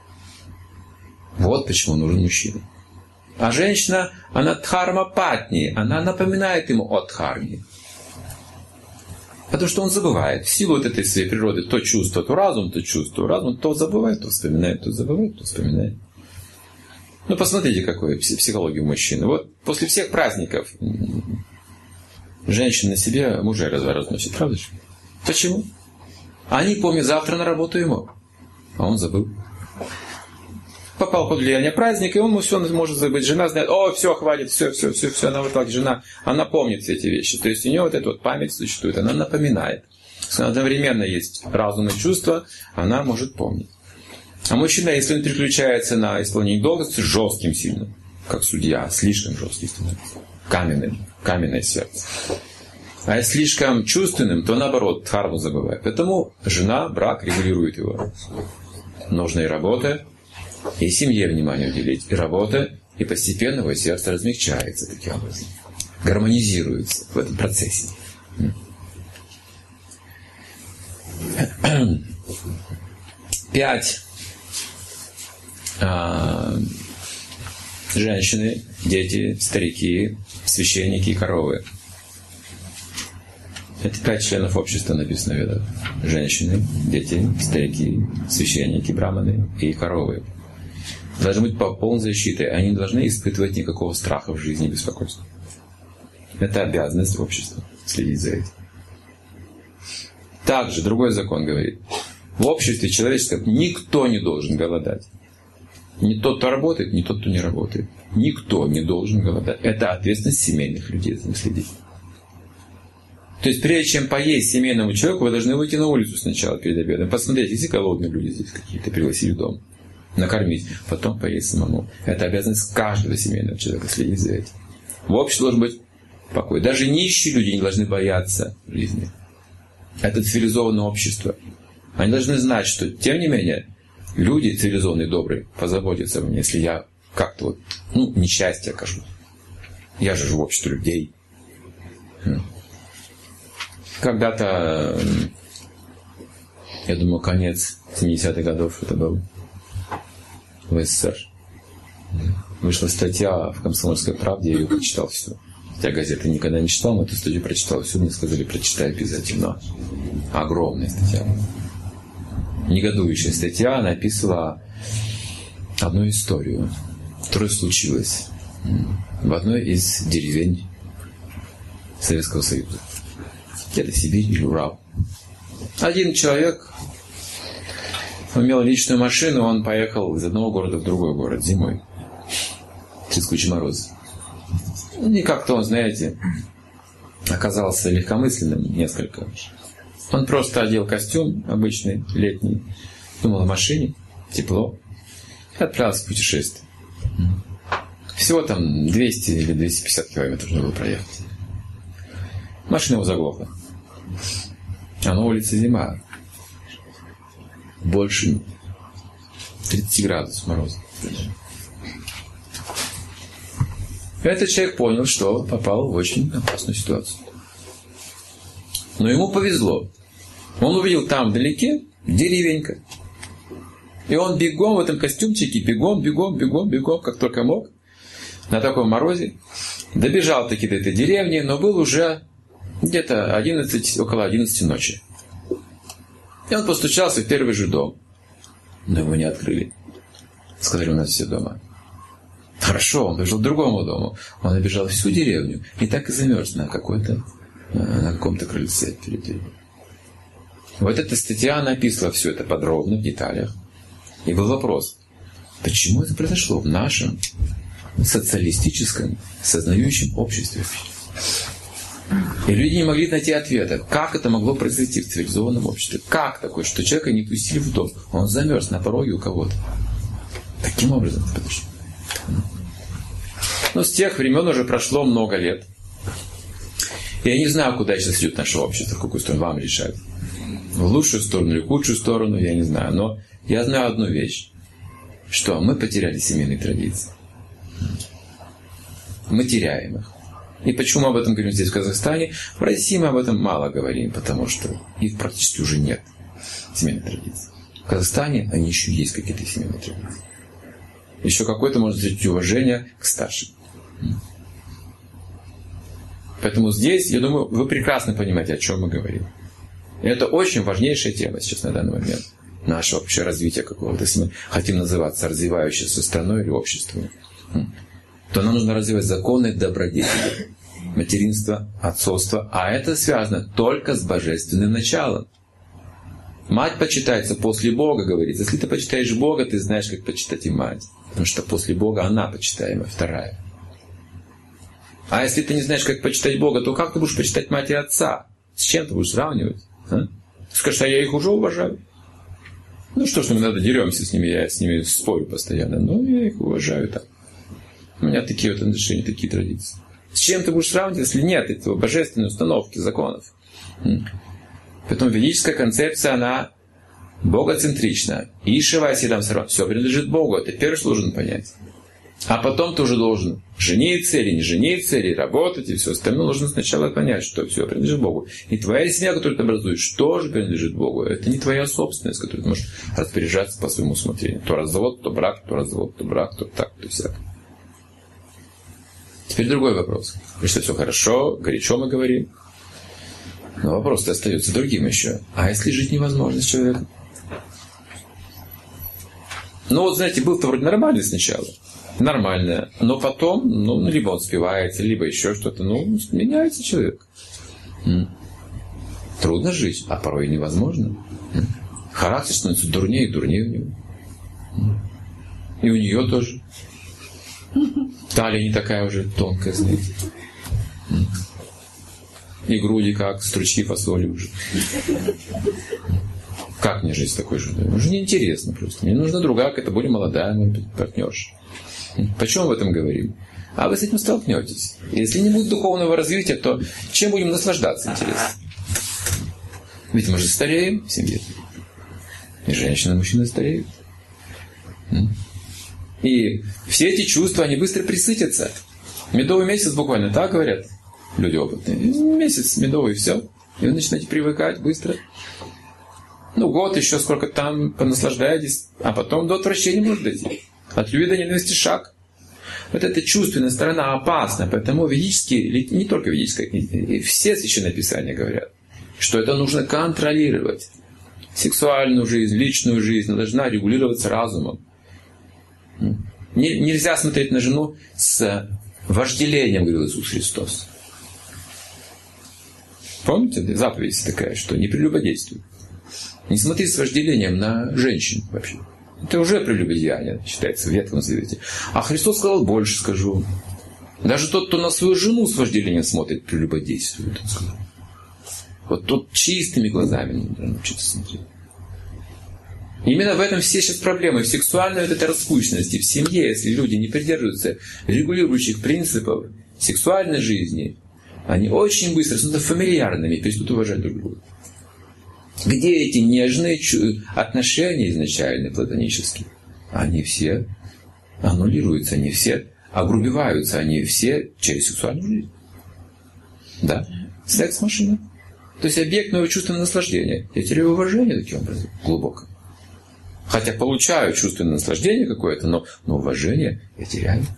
Вот почему нужен мужчина. А женщина, она дхарма-патни. Она напоминает ему о дхарме. Потому что он забывает. В силу вот этой своей природы то чувство, то разум, то чувство, разум, то забывает, то вспоминает, то забывает, то вспоминает. Ну, посмотрите, какая психология у мужчины. Вот после всех праздников женщины на себе мужей разносят, правда же? Почему? Они помнят завтра на работу ему, а он забыл. Попал под влияние праздника, и он все может забыть. Жена знает, о, все, хватит, все, все, все, все, она вот так, жена, она помнит все эти вещи. То есть у нее вот эта вот память существует, она напоминает. Одновременно есть разум и чувство, она может помнить. А мужчина, если он переключается на исполнение долга, жестким сильно, как судья, слишком жестким становится. Каменным, каменное сердце. А если слишком чувственным, то наоборот, дхарму забывает. Поэтому жена, брак регулирует его. Нужна и работа, и семье внимание уделить, и работа, и постепенно его сердце размягчается таким образом. Гармонизируется в этом процессе. Пять. А, женщины, дети, старики, священники и коровы. Это пять членов общества написано в Ведах. Женщины, дети, старики, священники, браманы и коровы. Должны быть по полной защитой. Они не должны испытывать никакого страха в жизни и беспокойства. Это обязанность общества следить за этим. Также другой закон говорит. В обществе человеческом никто не должен голодать. Не тот, кто работает, не тот, кто не работает. Никто не должен голодать. Это ответственность семейных людей за этим следить. То есть, прежде чем поесть семейному человеку, вы должны выйти на улицу сначала перед обедом. Посмотреть, есть ли голодные люди здесь какие-то, пригласили в дом. Накормить, потом поесть самому. Это обязанность каждого семейного человека следить за этим. В обществе должен быть покой. Даже нищие люди не должны бояться жизни. Это цивилизованное общество. Они должны знать, что, тем не менее, люди цивилизованные, добрые, позаботятся обо мне, если я как-то вот, ну, несчастье окажу. Я же живу в обществе людей. Когда-то, я думаю, конец семидесятых годов это был, в СССР. Вышла статья в «Комсомольской правде», я ее прочитал всю. Я газеты никогда не читал, но эту статью прочитал всю, мне сказали, прочитай обязательно. Огромная статья. Негодующая статья, она описывала одну историю, которая случилась в одной из деревень Советского Союза. Где-то Сибирь или Урал. Один человек имел личную машину, он поехал из одного города в другой город зимой. Трескучий мороз. И как-то он, знаете, оказался легкомысленным несколько. Он просто одел костюм обычный, летний, думал о машине, тепло, и отправился в путешествие. Всего там двести или двести пятьдесят километров нужно было проехать. Машина его заглохла. А на улице зима. Больше тридцать градусов мороза. Этот человек понял, что попал в очень опасную ситуацию. Но ему повезло. Он увидел там вдалеке деревенька. И он бегом в этом костюмчике, бегом, бегом, бегом, бегом, как только мог, на таком морозе, добежал таки до этой деревни, но был уже где-то одиннадцать, около одиннадцати ночи. И он постучался в первый же дом. Но ему не открыли. Сказали, у нас все дома. Хорошо, он побежал к другому дому. Он обежал всю деревню и так и замерз на какой-то, на каком-то крыльце перед дверью. Вот эта статья, она описывала все это подробно, в деталях. И был вопрос, почему это произошло в нашем социалистическом, сознающем обществе? И люди не могли найти ответа, как это могло произойти в цивилизованном обществе. Как такое, что человека не пустили в дом, он замерз на пороге у кого-то. Таким образом это произошло. Но с тех времен уже прошло много лет. И я не знаю, куда сейчас идет наше общество, в какую сторону вам решать. в лучшую сторону или в худшую сторону, я не знаю. Но я знаю одну вещь, что мы потеряли семейные традиции. Мы теряем их. И почему мы об этом говорим здесь, в Казахстане? В России мы об этом мало говорим, потому что их практически уже нет, семейных традиций. В Казахстане они еще есть, какие-то семейные традиции. Еще какое-то, может быть, уважение к старшим. Поэтому здесь, я думаю, вы прекрасно понимаете, о чем мы говорим. И это очень важнейшая тема сейчас на данный момент. Нашего вообще развития какого-то. Если мы хотим называться развивающейся страной или обществом, то нам нужно развивать законы добродетели, материнство, отцовство. А это связано только с божественным началом. Мать почитается после Бога, говорится. Если ты почитаешь Бога, ты знаешь, как почитать и мать. Потому что после Бога она почитаемая, вторая. А если ты не знаешь, как почитать Бога, то как ты будешь почитать мать и отца? С чем ты будешь сравнивать? А? Скажешь, а я их уже уважаю. Ну что ж, мы надо деремся с ними, я с ними спорю постоянно. Но я их уважаю так. У меня такие вот отношения, такие традиции. С чем ты будешь сравнивать, если нет этого божественной установки, законов? Поэтому ведическая концепция, она богоцентрична. Ишива Сидам Сарва. Все принадлежит Богу. Это первое, что должен понять. А потом ты уже должен жениться или не жениться, или работать, и все остальное. Нужно сначала понять, что все принадлежит Богу. И твоя семья, которую ты образуешь, тоже принадлежит Богу. Это не твоя собственность, которой ты можешь распоряжаться по своему усмотрению. То развод, то брак, то развод, то брак, то так, то всяк. Теперь другой вопрос. Потому что все хорошо, горячо мы говорим. Но вопрос-то остается другим еще. А если жить невозможно с человеком? Ну вот, знаете, был-то вроде нормальный сначала. Нормально. Но потом, ну, либо он спивается, либо еще что-то. Ну, меняется человек. М. Трудно жить, а порой и невозможно. М. Характер становится дурнее и дурнее у него. М. И у нее тоже. Талия не такая уже тонкая, знаете. М. И груди как стручки фасоли уже. Как мне жить с такой женой? Уже неинтересно просто. Мне нужна другая, какая-то более молодая, может быть, партнерша. Почему об этом говорим? А вы с этим столкнетесь. Если не будет духовного развития, то чем будем наслаждаться, интересно? Ведь мы же стареем в семье. И женщины, и мужчины стареют. И все эти чувства, они быстро присытятся. Медовый месяц буквально, так говорят люди опытные. Месяц медовый, и все. И вы начинаете привыкать быстро. Ну, год еще сколько там, понаслаждаетесь. А потом до отвращения может дойти. От любви до ненависти шаг. Вот эта чувственная сторона опасна. Поэтому ведические, не только ведические, все священные писания говорят, что это нужно контролировать. Сексуальную жизнь, личную жизнь должна регулироваться разумом. Нельзя смотреть на жену с вожделением, говорил Иисус Христос. Помните, заповедь такая, что не прелюбодействуй. Не смотри с вожделением на женщин вообще. Это уже прелюбодеяние, считается в Ветхом Завете. А Христос сказал, больше скажу. Даже тот, кто на свою жену с вожделением смотрит, прелюбодействует. Вот тот чистыми глазами надо научиться смотреть. Именно в этом все сейчас проблемы. В сексуальной вот этой распущенности, в семье, если люди не придерживаются регулирующих принципов сексуальной жизни, они очень быстро становятся фамильярными и перестают уважать друг друга. Где эти нежные отношения изначально платонические? Они все аннулируются, они все огрубеваются, они все через сексуальную жизнь. Да. Секс-машина. То есть объект моего чувственного наслаждения. Я теряю уважение таким образом, глубоко. Хотя получаю чувственное наслаждение какое-то, но, но уважение я теряю.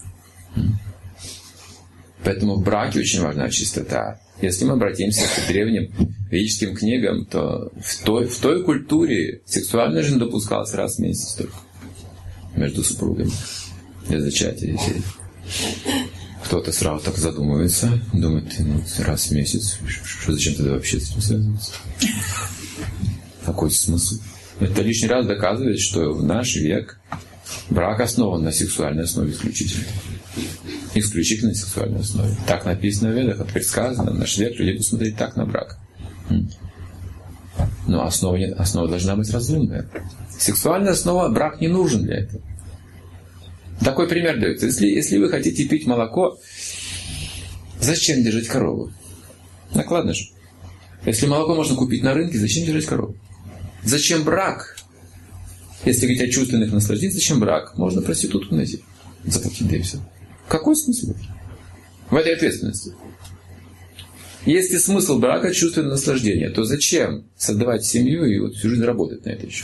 Поэтому в браке очень важна чистота. Если мы обратимся к древним ведическим книгам, то в той, в той культуре сексуальная жизнь допускалась раз в месяц только между супругами для зачатия детей. Кто-то сразу так задумывается, думает, ну, раз в месяц, что зачем тогда вообще с этим связываться? Какой смысл? Это лишний раз доказывает, что в наш век брак основан на сексуальной основе исключительно. Исключительно на сексуальной основе. Так написано в Ведах, это предсказано. В наш век люди будут смотреть так на брак. Но основа, основа должна быть разумная. Сексуальная основа, брак не нужен для этого. Такой пример дается. Если, если вы хотите пить молоко, зачем держать корову? Накладно же. Если молоко можно купить на рынке, зачем держать корову? Зачем брак? Если говорить о чувственных наслаждениях, зачем брак? Можно проститутку найти, заплатить, да и все. Какой смысл в этой ответственности? Если смысл брака — чувственное наслаждение, то зачем создавать семью и вот всю жизнь работать на это еще?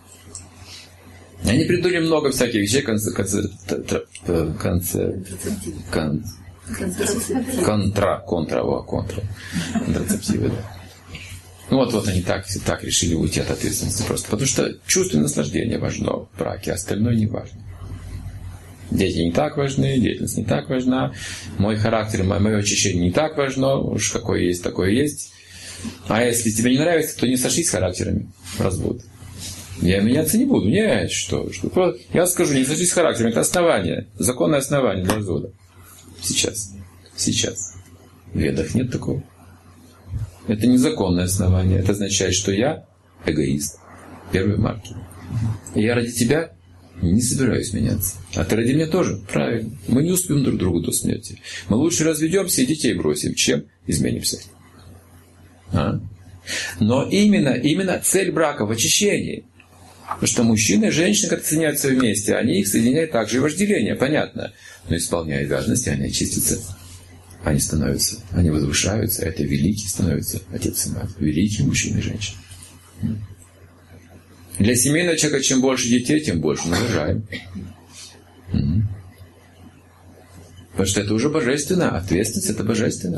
Они придумали много всяких вещей, конце, конце, конце, кон, контра, контра, о, контра, контрацептивы, да. Ну вот, вот они так, так решили уйти от ответственности просто. Потому что чувственное наслаждение важно в браке, а остальное не важно. Дети не так важны, деятельность не так важна, мой характер, мое очищение не так важно, уж какое есть, такое есть. А если тебе не нравится, то не сошлись с характерами, развод. Я меняться не буду. Нет, что, что. Я скажу, не сошлись с характером, это основание, законное основание для развода. Сейчас. Сейчас. В ведах нет такого. Это незаконное основание. Это означает, что я эгоист. Первой марки. И я ради тебя не собираюсь меняться. А ты ради меня тоже? Правильно. Мы не успеем друг другу до смерти. Мы лучше разведемся и детей бросим, чем изменимся. А? Но именно, именно цель брака в очищении. Потому что мужчина и женщина, когда соединяются вместе, они их соединяют также и вожделение, понятно. Но исполняя обязанности, они очистятся. Они становятся, они возвышаются. Это великий становится отец и мать. Великий мужчина и женщина. Для семейного человека чем больше детей, тем больше мы уважаем. Потому что это уже божественно. Ответственность — это божественно.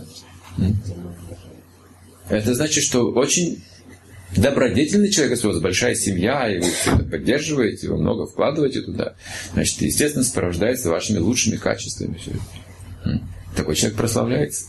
Это значит, что очень добродетельный человек, если у вас большая семья, и вы все это поддерживаете, вы много вкладываете туда, значит, естественно, сопровождается вашими лучшими качествами. Такой человек прославляется.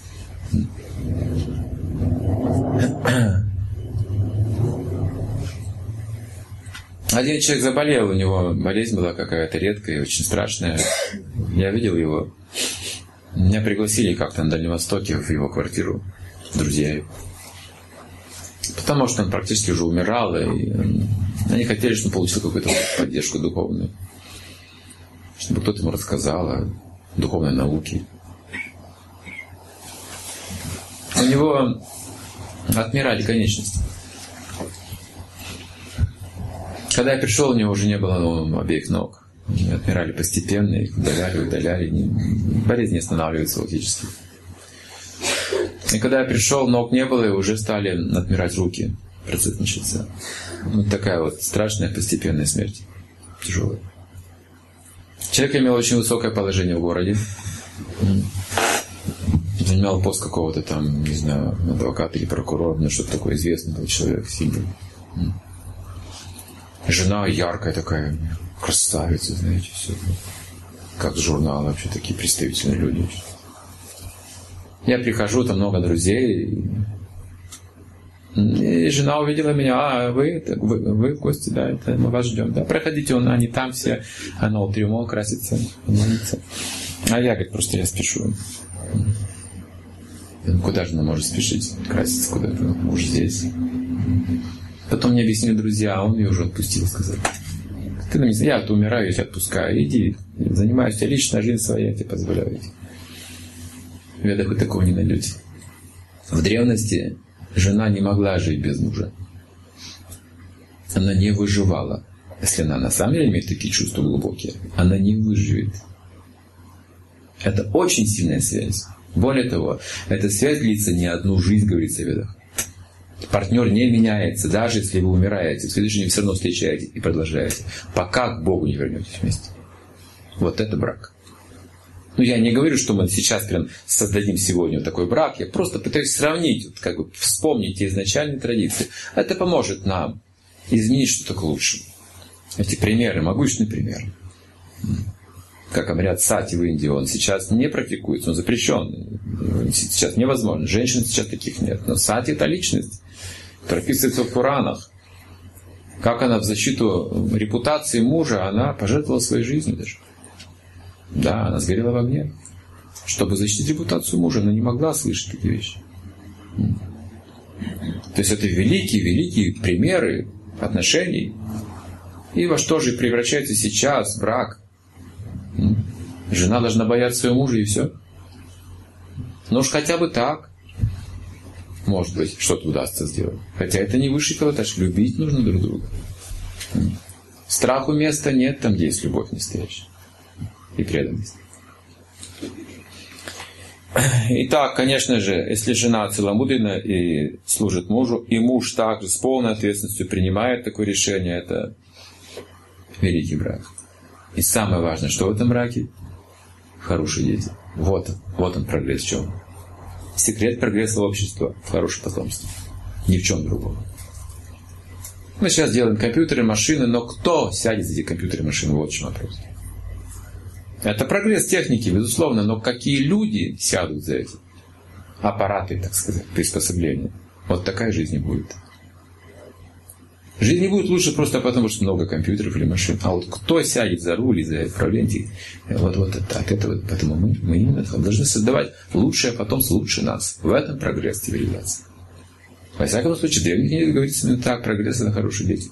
Один человек заболел, у него болезнь была какая-то редкая, очень страшная. Я видел его. Меня пригласили как-то на Дальнем Востоке в его квартиру, друзья его. Потому что он практически уже умирал, и они хотели, чтобы он получил какую-то поддержку духовную. Чтобы кто-то ему рассказал о духовной науке. У него отмирали конечности. Когда я пришел, у него уже не было ну, обеих ног. Они отмирали постепенно, их удаляли, удаляли. Болезнь не останавливается логически. И когда я пришел, ног не было, и уже стали отмирать руки. Процесс начался. Вот такая вот страшная постепенная смерть. Тяжелая. Человек имел очень высокое положение в городе. Занимал пост какого-то там, не знаю, адвоката или прокурора, но что-то такое известный был человек, символ. Жена яркая такая, красавица, знаете, все. Как с журнала вообще такие представительные люди. Я прихожу, там много друзей. И жена увидела меня, а вы, вы, вы гости, да, это мы вас ждем. Да, проходите, он, они там все, она у трюмо красится, молится. А я, говорит, просто я спешу. Куда же она может спешить? Краситься куда-то, муж здесь. Потом мне объяснили друзья, а он ее уже отпустил, сказал. Ты нам не знаешь, я-то умираю, я тебя отпускаю, иди, занимаюсь, у тебя личная жизнь своя, я тебе позволяю. В ведах вы такого не найдете. В древности жена не могла жить без мужа. Она не выживала. Если она на самом деле имеет такие чувства глубокие, она не выживет. Это очень сильная связь. Более того, эта связь длится не одну жизнь, говорится в ведах. Партнер не меняется, даже если вы умираете. В следующий день все равно встречаетесь и продолжаете. Пока к Богу не вернетесь вместе. Вот это брак. Ну, я не говорю, что мы сейчас прям создадим сегодня такой брак. Я просто пытаюсь сравнить, вот, как бы вспомнить те изначальные традиции. Это поможет нам изменить что-то к лучшему. Эти примеры, могущественные примеры. Как обряд сати в Индии, он сейчас не практикуется, он запрещен. Сейчас невозможно. Женщин сейчас таких нет. Но сати — это личность, которая описывается в Пуранах. Как она в защиту репутации мужа, она пожертвовала своей жизнью даже. Да, она сгорела в огне. Чтобы защитить репутацию мужа, она не могла слышать такие вещи. То есть это великие-великие примеры отношений. И во что же превращается сейчас брак? Жена должна бояться своего мужа, и все. Ну уж хотя бы так. может быть, что-то удастся сделать. Хотя это не высший пилотаж. Любить нужно друг друга. Страху места нет там, где есть любовь настоящая. И преданность. Итак, конечно же, если жена целомудренна и служит мужу, и муж также с полной ответственностью принимает такое решение, это великий брак. И самое важное, что в этом браке? Хорошие дети. Вот он, вот он прогресс в чем. Секрет прогресса общества в хорошем потомстве. Ни в чем другом. Мы сейчас делаем компьютеры, машины, но кто сядет за эти компьютеры и машины? Вот в чем вопрос. Это прогресс техники, безусловно, но какие люди сядут за эти аппараты, так сказать, приспособления? Вот такая жизнь не будет. Жизнь не будет лучше просто потому, что много компьютеров или машин. А вот кто сядет за руль и за управление, вот, вот это, от этого, поэтому мы, мы именно должны создавать лучшее потомство, лучше нас. В этом прогресс цивилизации. Во всяком случае, древних книгах говорится именно так: прогресс — это хорошие дети.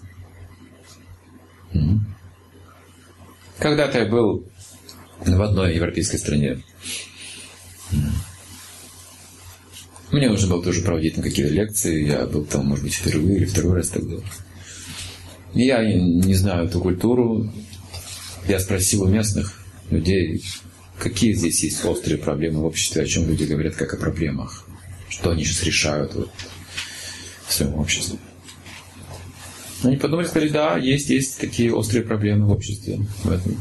Когда-то я был в одной европейской стране. Мне нужно было тоже проводить там какие-то лекции. Я был там, может быть, впервые или второй раз тогда. Я не знаю эту культуру. Я спросил у местных людей, какие здесь есть острые проблемы в обществе, о чем люди говорят как о проблемах, что они сейчас решают вот в своем обществе. Они подумали, сказали: да, есть, есть такие острые проблемы в обществе. В этом.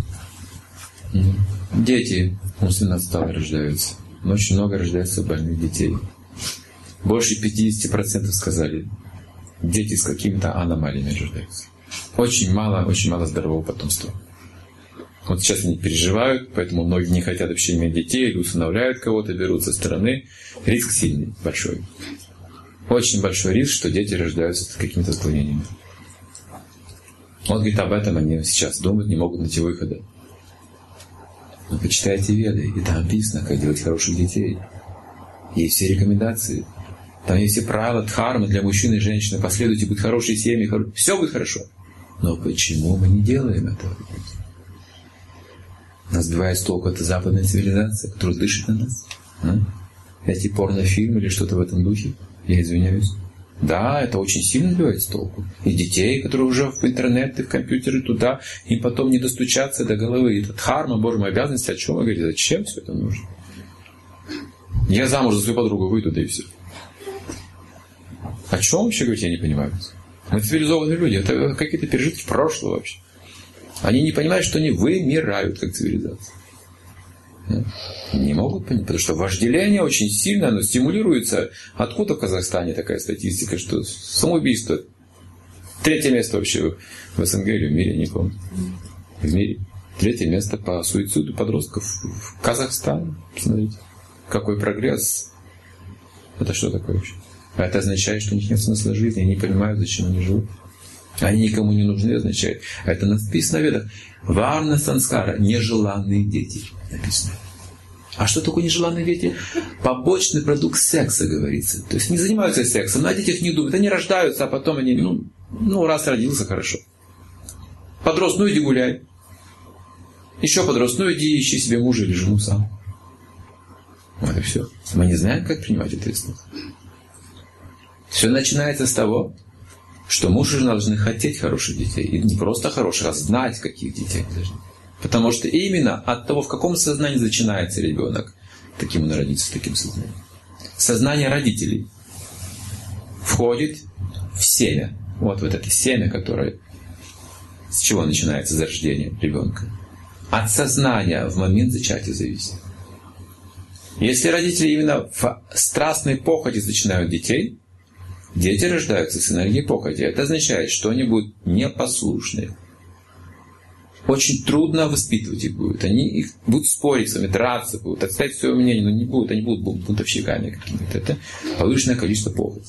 Дети умственно отсталые рождаются. Но очень много рождается больных детей. Больше пятьдесят процентов сказали, дети с какими-то аномалиями рождаются. Очень мало, очень мало здорового потомства. Вот сейчас они переживают, поэтому многие не хотят вообще иметь детей, или усыновляют кого-то, берут со стороны. Риск сильный, большой. Очень большой риск, что дети рождаются с какими-то отклонениями. Он говорит, об этом они сейчас думают, не могут найти выхода. Но почитайте Веды, и там написано, как делать хороших детей. Есть все рекомендации. Там есть все правила дхармы для мужчин и женщин. Последуйте, будут хорошие семьи, хоро... все будет хорошо. Но почему мы не делаем этого? Нас сбивает с толку эта западная цивилизация, которая дышит на нас. А? Эти порнофильмы или что-то в этом духе. Я извиняюсь. Да, это очень сильно сбивает с толку. И детей, которые уже в интернет и в компьютеры туда, и потом не достучаться до головы. Это дхарма, Боже мой, обязанности. О чем вы говорите? Зачем все это нужно? Я замуж за свою подругу выйду, да и все. О чем вообще говорить, я не понимаю. Мы цивилизованные люди. Это какие-то пережитки прошлого вообще. Они не понимают, что они вымирают как цивилизация. Не могут понять, потому что вожделение очень сильно, оно стимулируется. Откуда в Казахстане такая статистика, что самоубийство третье место вообще в СНГ или в мире, не помню. В мире. Третье место по суициду подростков в Казахстане. Смотрите, какой прогресс. Это что такое вообще? Это означает, что у них нет смысла жизни, они не понимают, зачем они живут. Они никому не нужны, означает. Это написано в Ведах. Варна санскара, нежеланные дети. Написано. А что такое нежеланные дети? Побочный продукт секса, говорится. То есть не занимаются сексом, на детях не думают. Они рождаются, а потом они, ну, ну раз родился, хорошо. Подрос, ну иди гуляй. Еще подрос, ну иди ищи себе мужа или жену сам. Вот и все. Мы не знаем, как принимать ответственность. Все начинается с того, что муж и жена должны хотеть хороших детей. И не просто хороших, а знать, каких детей они должны. Потому что именно от того, в каком сознании начинается ребенок, таким он родится, с таким сознанием. Сознание родителей входит в семя. Вот, вот это семя, которое... С чего начинается зарождение ребенка? От сознания в момент зачатия зависит. Если родители именно в страстной похоти зачинают детей, дети рождаются с энергией похоти. Это означает, что они будут непослушны. Очень трудно воспитывать их будет. Они их будут спорить с вами, драться будут, отстаивать свое мнение, но не будут. Они будут бунтовщиками какими-то. Это повышенное количество похоти.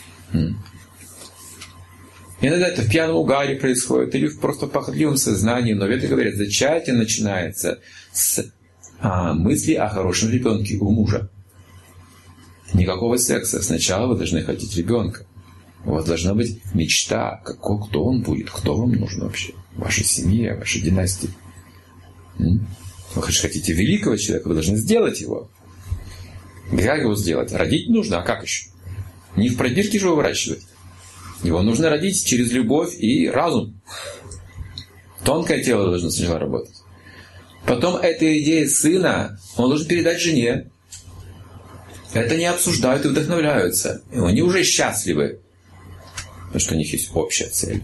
Иногда это в пьяном угаре происходит, или просто в похотливом сознании. Но веды говорят, зачатие начинается с а, мысли о хорошем ребенке у мужа. Никакого секса. Сначала вы должны хотеть ребенка. У вас должна быть мечта, какой, кто он будет, кто вам нужен вообще. Ваша семья, ваша династия. Вы хотите великого человека, вы должны сделать его. Как его сделать? Родить нужно, а как еще? Не в пробирке же его выращивать. Его нужно родить через любовь и разум. Тонкое тело должно сначала работать. Потом эта идея сына он должен передать жене. Это не обсуждают и вдохновляются. И они уже счастливы, потому что у них есть общая цель.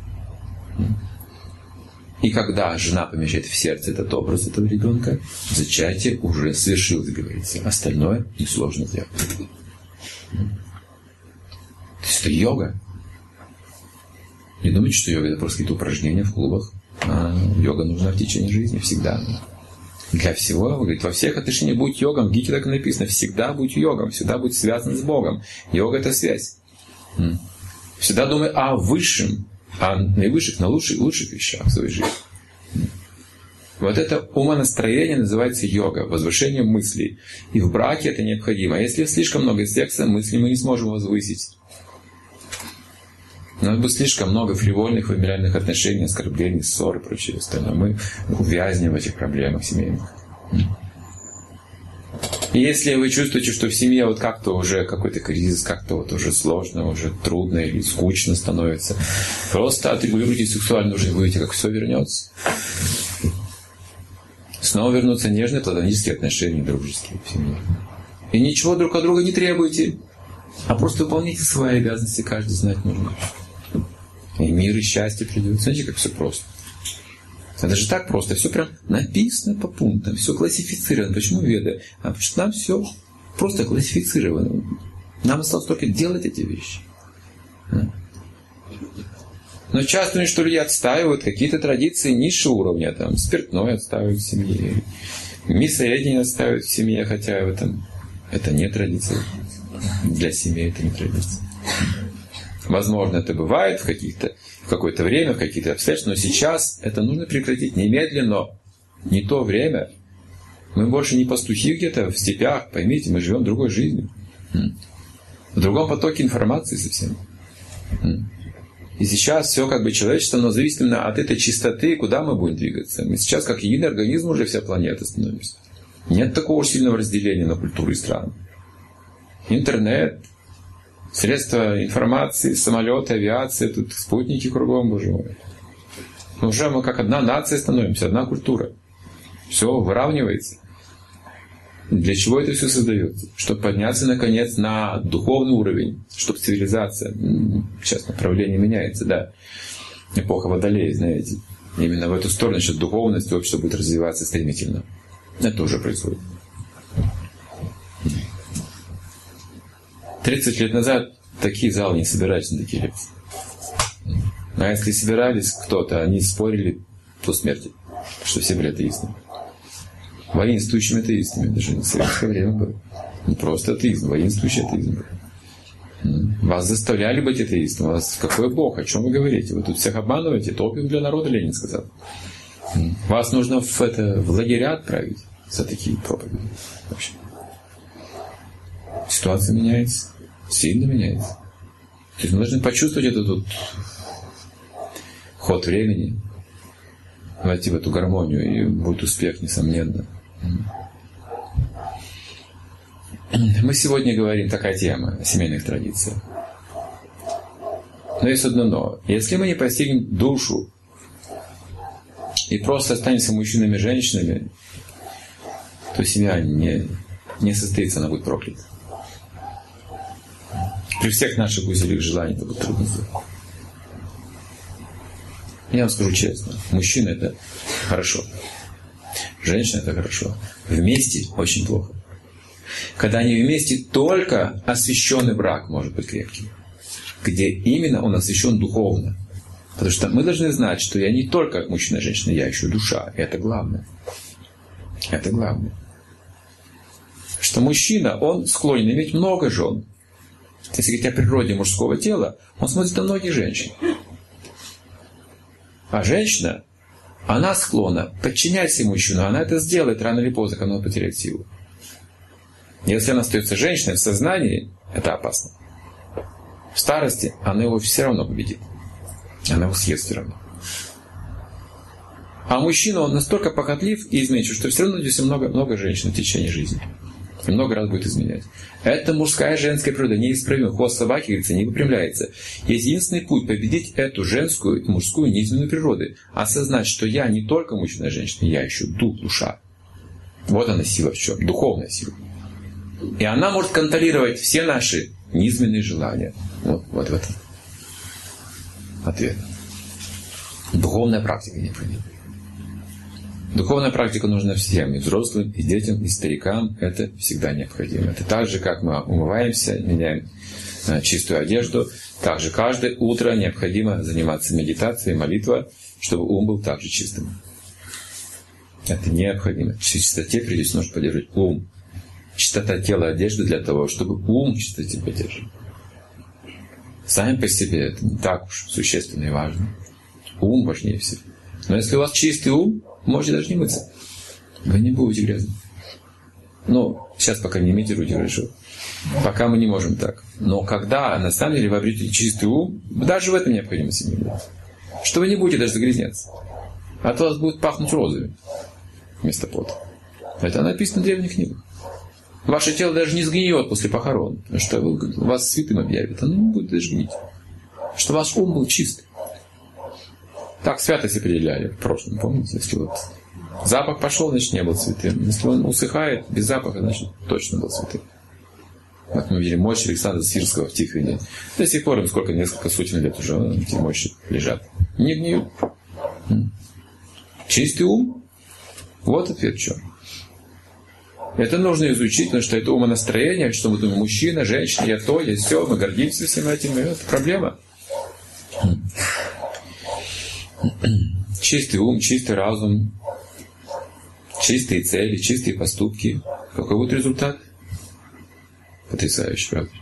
И когда жена помещает в сердце этот образ этого ребенка, зачатие уже свершилось, говорится. Остальное несложно сделать. То есть это йога. Не думайте, что йога — это просто какие-то упражнения в клубах. А йога нужна в течение жизни всегда. Для всего, говорит, во всех отношениях будь йогом. В Гите так и написано: всегда будь йогом, всегда будь связан с Богом. Йога — это связь. Всегда думай о высшем, о наивысших, на лучших, лучших вещах в своей жизни. Вот это умонастроение называется йога, возвышение мыслей. И в браке это необходимо. А если слишком много секса, мысли мы не сможем возвысить. У нас будет слишком много фривольных, фамильярных отношений, оскорблений, ссор и прочее остальное. Мы увязнем в этих проблемах семейных. И если вы чувствуете, что в семье вот как-то уже какой-то кризис, как-то вот уже сложно, уже трудно или скучно становится, просто отрегулируйте сексуальную жизнь, вы видите, как все вернется. Снова вернутся нежные, платонические отношения, дружеские в семье. И ничего друг от друга не требуйте, а просто выполните свои обязанности, каждый знать нужно. И мир, и счастье придет. Смотрите, как все просто. Это же так просто. Все прям написано по пунктам, все классифицировано. Почему Веды? А потому что нам все просто классифицировано. Нам осталось только делать эти вещи. Но часто, что люди отстаивают какие-то традиции низшего уровня, там, спиртное отстаивают в семье, мясоедение отстаивают в семье, хотя в этом это не традиция. Для семьи это не традиция. Возможно, это бывает в, каких-то, в какое-то время, в какие-то обстоятельства, но сейчас это нужно прекратить немедленно. Не то время. Мы больше не пастухи где-то в степях, поймите, мы живем другой жизнью. В другом потоке информации совсем. И сейчас все как бы человечество, но зависит именно от этой чистоты, куда мы будем двигаться. Мы сейчас как единый организм уже вся планета становимся. Нет такого сильного разделения на культуры и страны. Интернет, средства информации, самолеты, авиация, тут спутники кругом, боже мой. Уже мы как одна нация становимся, одна культура. Все выравнивается. Для чего это все создается? Чтобы подняться, наконец, на духовный уровень, чтобы цивилизация... Сейчас направление меняется, да. Эпоха Водолея, знаете. Именно в эту сторону, что духовность общества будет развиваться стремительно. Это уже происходит. тридцать лет назад такие залы не собирались на такие лекции. А если собирались кто-то, они спорили до смерти, что все были атеистами. Воинствующими атеистами. Даже в советское время было. Не просто атеизм, воинствующий атеизм был. Вас заставляли быть атеистом. Вас какой Бог? О чем вы говорите? Вы тут всех обманываете? Это опиум для народа, Ленин сказал. Вас нужно в, это, в лагеря отправить за такие проповеди. Вообще. Ситуация меняется. Сильно меняется. То есть мы должны почувствовать этот вот ход времени, войти в эту гармонию, и будет успех, несомненно. Мы сегодня говорим, такая тема о семейных традициях. Но есть одно но. Если мы не постигнем душу и просто останемся мужчинами и женщинами, то семья не, не состоится, она будет проклята. При всех наших гузелях желаний это будет трудно сделать. Я вам скажу честно, мужчина это хорошо, женщина это хорошо. Вместе очень плохо. Когда они вместе, только освященный брак может быть крепким. Где именно он освящен духовно. Потому что мы должны знать, что я не только мужчина и женщина, я еще душа. Это главное. Это главное. Что мужчина, он склонен иметь много жен. Если говорить о природе мужского тела, он смотрит на многих женщин. А женщина, она склонна подчинять себе мужчину. Она это сделает рано или поздно, когда она потеряет силу. Если она остается женщиной в сознании, это опасно. В старости она его все равно победит. Она его съест все равно. А мужчина, он настолько похотлив и изменчив, что все равно найдется много, много женщин в течение жизни. И много раз будет изменять. Это мужская и женская природа, неисправима. Хвост собаки, говорится, не выпрямляется. Есть единственный путь победить эту женскую и мужскую неизменную природу. Осознать, что я не только мужчина и женщина, я еще дух, душа. Вот она сила в чем, духовная сила. И она может контролировать все наши низменные желания. Вот, вот в этом ответ. Духовная практика необходима. Духовная практика нужна всем, и взрослым, и детям, и старикам. Это всегда необходимо. Это так же, как мы умываемся, меняем чистую одежду, так же каждое утро необходимо заниматься медитацией, молитвой, чтобы ум был также чистым. Это необходимо. В чистоте, прежде всего, нужно поддерживать ум. Чистота тела, одежды для того, чтобы ум в чистоте поддерживать. Сами по себе это не так уж существенно и важно. Ум важнее всего. Но если у вас чистый ум, можете даже не мыться. Вы не будете грязны. Ну, сейчас пока не медитируйте, хорошо. Пока мы не можем так. Но когда, на самом деле, вы обретете чистый ум, даже в этом необходимости не будет. Что вы не будете даже загрязняться. А то у вас будет пахнуть розами вместо пота. Это написано в древних книгах. Ваше тело даже не сгниет после похорон, потому что вы, вас святым объявят. Оно не будет даже гнить. Что ваш ум был чист. Так святость определяли в прошлом, помните? Если вот запах пошел, значит не был святым. Если он усыхает без запаха, значит точно был святым. Вот мы видели мощь Александра Сирского в Тихвине. До сих пор им сколько, несколько сотен лет уже эти мощи лежат. Не гниют. Чистый ум. Вот ответ в чем. Это нужно изучить, потому что это умонастроение, что мы думаем, мужчина, женщина, я то, я все, мы гордимся всем этим, и это проблема. Чистый ум, чистый разум, чистые цели, чистые поступки. Какой будет результат? Потрясающий, правда?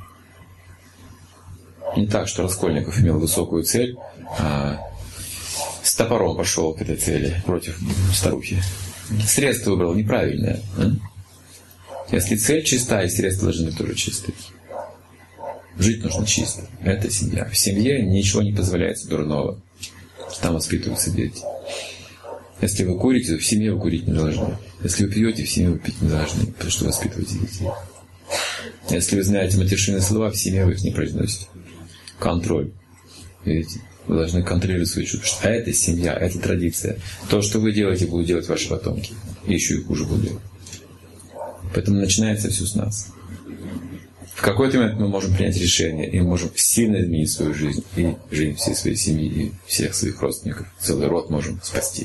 Не так, что Раскольников имел высокую цель, а с топором пошел к этой цели против старухи. Средство выбрал неправильное. А? Если цель чистая, средства должны быть тоже чистые. Жить нужно чисто. Это семья. В семье ничего не позволяется дурного. Там воспитываются дети. Если вы курите, то в семье вы курить не должны. Если вы пьете, в семье вы пить не должны, потому что воспитываете детей. Если вы знаете матершинные слова, в семье вы их не произносите. Контроль. Видите? Вы должны контролировать свои чувства. А это семья, это традиция. То, что вы делаете, будут делать ваши потомки. И еще и хуже будут делать. Поэтому начинается все с нас. В какой-то момент мы можем принять решение, и мы можем сильно изменить свою жизнь, и жизнь всей своей семьи, и всех своих родственников. Целый род можем спасти.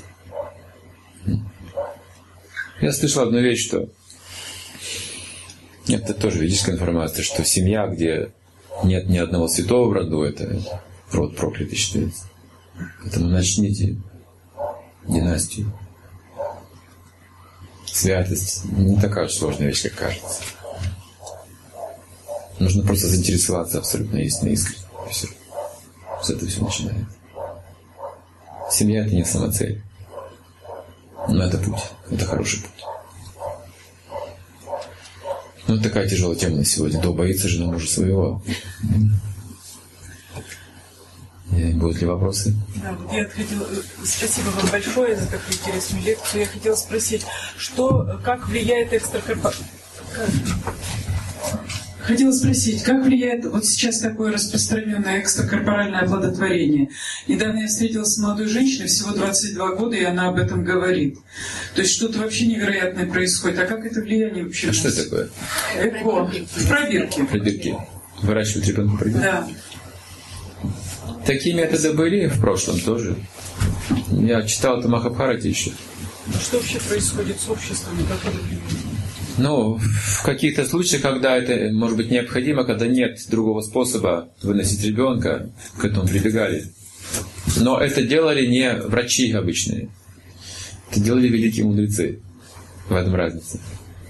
Я слышал одну вещь, что это тоже ведическая информация, что семья, где нет ни одного святого в роду, это род проклятый считается. Поэтому начните династию. Святость не такая уж сложная вещь, как кажется. Нужно просто заинтересоваться абсолютно истинно, искренне. Все. С этого все начинается. Семья — это не самоцель. Но это путь. Это хороший путь. Ну, вот такая тяжелая тема на сегодня. Да, боится жена мужа своего. Будут ли вопросы? Да, вот я хотела, спасибо вам большое за такую интересную лекцию. Я хотела спросить, что, как влияет экстракорпоральное... Хотела спросить, как влияет вот сейчас такое распространенное экстракорпоральное оплодотворение? Недавно я встретилась с молодой женщиной, всего двадцать два года, и она об этом говорит. То есть что-то вообще невероятное происходит. А как это влияние вообще? А что это такое? ЭКО. Пробирки. Пробирки. Выращивают ребенка пробирки? Да. Такие методы были в прошлом тоже. Я читал это в Махабхарате еще. Что вообще происходит с обществом? Как это влияет? Ну, в каких-то случаях, когда это может быть необходимо, когда нет другого способа выносить ребенка, к этому прибегали. Но это делали не врачи обычные. Это делали великие мудрецы. В этом разница.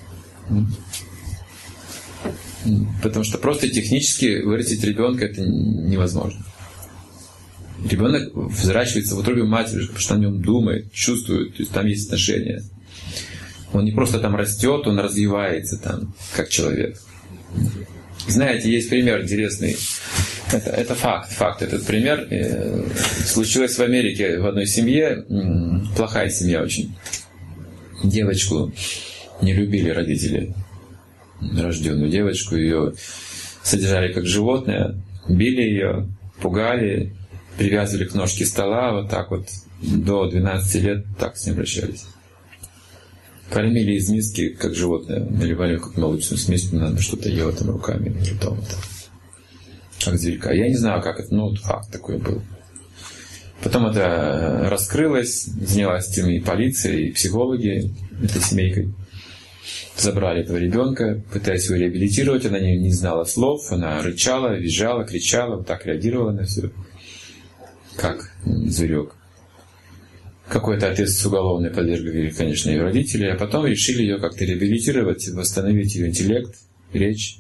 Потому что просто технически вырастить ребенка это невозможно. Ребенок взращивается в утробе матери, потому что о нем думает, чувствует, то есть там есть отношения. Он не просто там растет, он развивается там, как человек. Знаете, есть пример интересный. Это, это факт, факт. Этот пример э, случилось в Америке в одной семье. М, плохая семья очень. Девочку не любили родители. рожденную девочку, ее содержали как животное, били ее, пугали, привязывали к ножке стола, вот так вот до двенадцати лет так с ней обращались. Кормили из миски, как животное, наливали как молочную смесь, надо что-то ела там руками, ртом, как зверька. Я не знаю, как это, но вот факт такой был. Потом это раскрылось, занялась этим и полиция, и психологи этой семейкой. Забрали этого ребенка, пытаясь его реабилитировать, она не, не знала слов, она рычала, визжала, кричала, вот так реагировала на все, как зверек. Какой-то ответственность уголовной подвергли, конечно, ее родители, а потом решили ее как-то реабилитировать, восстановить ее интеллект, речь.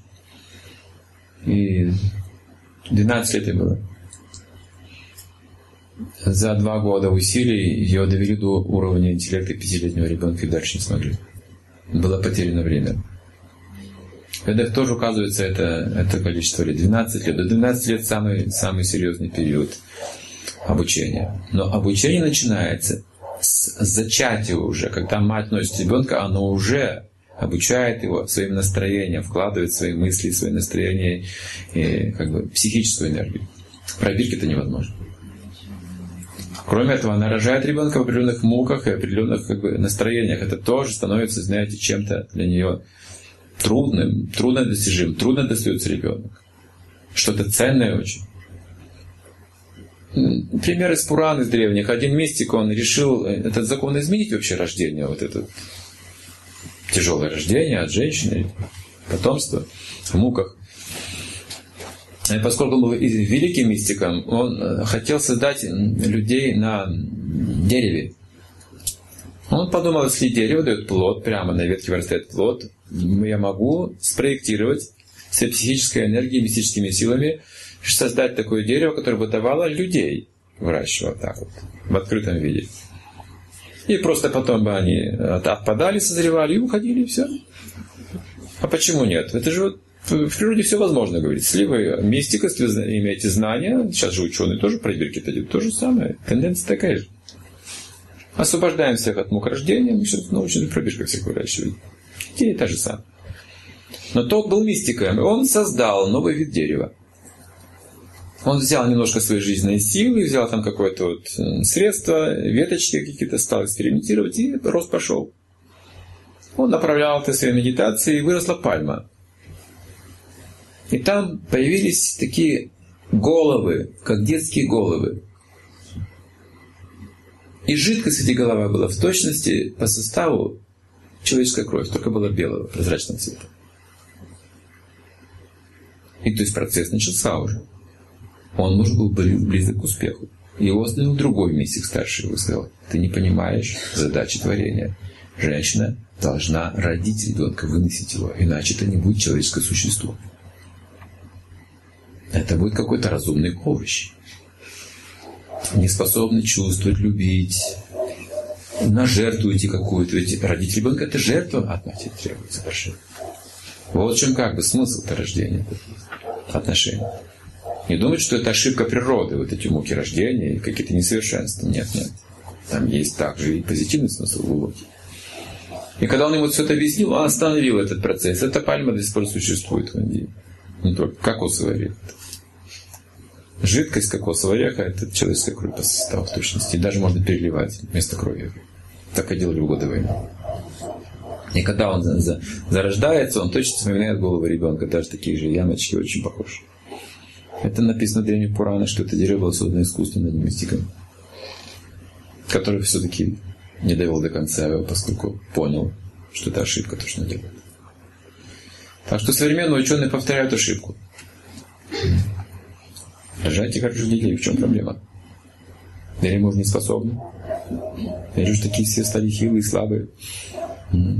И двенадцать лет ей было. За два года усилий ее довели до уровня интеллекта пятилетнего ребенка и дальше не смогли. Было потеряно время. Это тоже указывается это, это количество лет. двенадцать лет. До двенадцати лет самый, самый серьезный период обучения. Но обучение начинается с зачатия уже. Когда мать носит ребенка, она уже обучает его своим настроением, вкладывает свои мысли, свои настроения и как бы психическую энергию. Пробирки это невозможно. Кроме этого, она рожает ребенка в определенных муках и определенных как бы, настроениях. Это тоже становится, знаете, чем-то для нее трудным, труднодостижимым, трудно достается ребенок. Что-то ценное очень. Пример из Пуран, из древних. Один мистик, он решил этот закон изменить вообще рождение, вот это тяжелое рождение от женщины, потомство в муках. И поскольку он был великим мистиком, он хотел создать людей на дереве. Он подумал, если дерево дает плод, прямо на ветке вырастает плод, я могу спроектировать с психической энергией, мистическими силами, создать такое дерево, которое бы давало людей, выращивало так вот, в открытом виде. И просто потом бы они отпадали, созревали и уходили, и все. А почему нет? Это же вот в природе все возможно, говорит. Если вы мистик, если вы имеете знания, сейчас же ученые тоже пробирки-то делают, то же самое. Тенденция такая же. Освобождаем всех от мук рождения, мы сейчас научились пробирка всех выращивать. Идея та же самая. Но тот был мистиком, и он создал новый вид дерева. Он взял немножко своей жизненной силы, взял там какое-то вот средство, веточки какие-то, стал экспериментировать, и рост пошел. Он направлял это своей медитацией, и выросла пальма. И там появились такие головы, как детские головы. И жидкость в этих головах была в точности по составу человеческая кровь, только была белого, прозрачного цвета. И то есть процесс начался уже. Он уже был близок к успеху. Его остановил другой мистик старший, и сказал: ты не понимаешь задачи творения. Женщина должна родить ребенка, выносить его, иначе это не будет человеческое существо. Это будет какой-то разумный овощ. Не способный чувствовать, любить, на жертву идти какую-то. Ведь родить ребенка — это жертва от матери требуется большая. Вот в чем как бы смысл-то рождения, отношений. Не думать, что это ошибка природы, вот эти муки рождения и какие-то несовершенства. Нет, нет. Там есть также и позитивный смысл глубокий. И когда он ему все это объяснил, он остановил этот процесс. Эта пальма до сих пор существует в Индии. Не только кокосовый орех. Жидкость кокосового ореха — это человеческая кровь по составу в точности. И даже можно переливать вместо крови. Так и делали в годы войны. И когда он за, за, зарождается, он точно вспоминает голову ребенка. Даже такие же ямочки очень похожи. Это написано в древних Пуранах, что это дерево было создано искусственно одним мистиком, который все-таки не довел до конца его, поскольку понял, что это ошибка, то, что он делает. Так что современные ученые повторяют ошибку. Рожайте хороших детей, в чем проблема? Или мы уже не способны? Или же такие все стали хилые и слабые? Mm-hmm.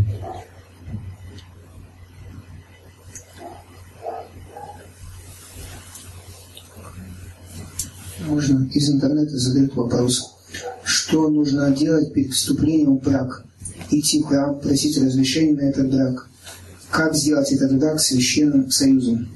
Можно из интернета задают вопрос. Что нужно делать перед вступлением в брак? Идти в храм, просить разрешения на этот брак. Как сделать этот брак священным союзом?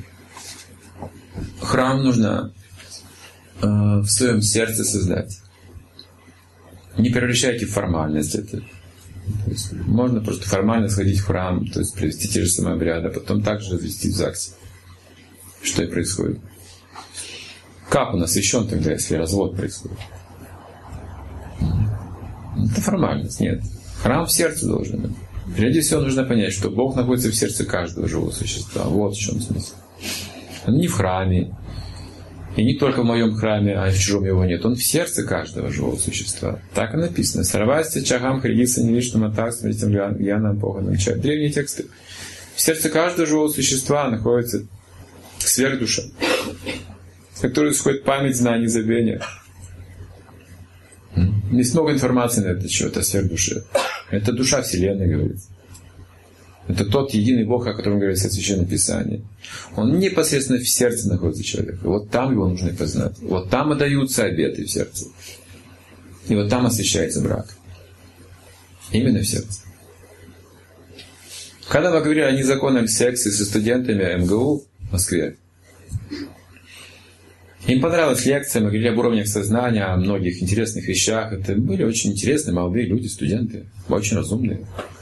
Храм нужно э, в своем сердце создать. Не превращайте в формальность это. То есть можно просто формально сходить в храм, то есть провести те же самые обряды, а потом также развести в ЗАГСе. Что и происходит. Как он освящен тогда, если развод происходит? Это формальность, нет. Храм в сердце должен быть. Прежде всего нужно понять, что Бог находится в сердце каждого живого существа. Вот в чем смысл. Он не в храме. И не только в моем храме, а в чужом его нет. Он в сердце каждого живого существа. Так и написано. Сарвасти чагам хридиса невишну матах смритим янам поганым чай. Древние тексты. В сердце каждого живого существа находится сверхдуша, с которой исходит память, знание, забвение. Есть много информации на этот счет о сверхдуше. Это душа Вселенной, говорится. Это тот единый Бог, о котором говорится в Священном Писании. Он непосредственно в сердце находится человека. Вот там его нужно познать. Вот там отдаются обеты в сердце. И вот там освящается брак. Именно в сердце. Когда мы говорили о незаконном сексе со студентами эм гэ у в Москве, им понравилась лекция, мы говорили об уровнях сознания, о многих интересных вещах. Это были очень интересные молодые люди, студенты, очень разумные.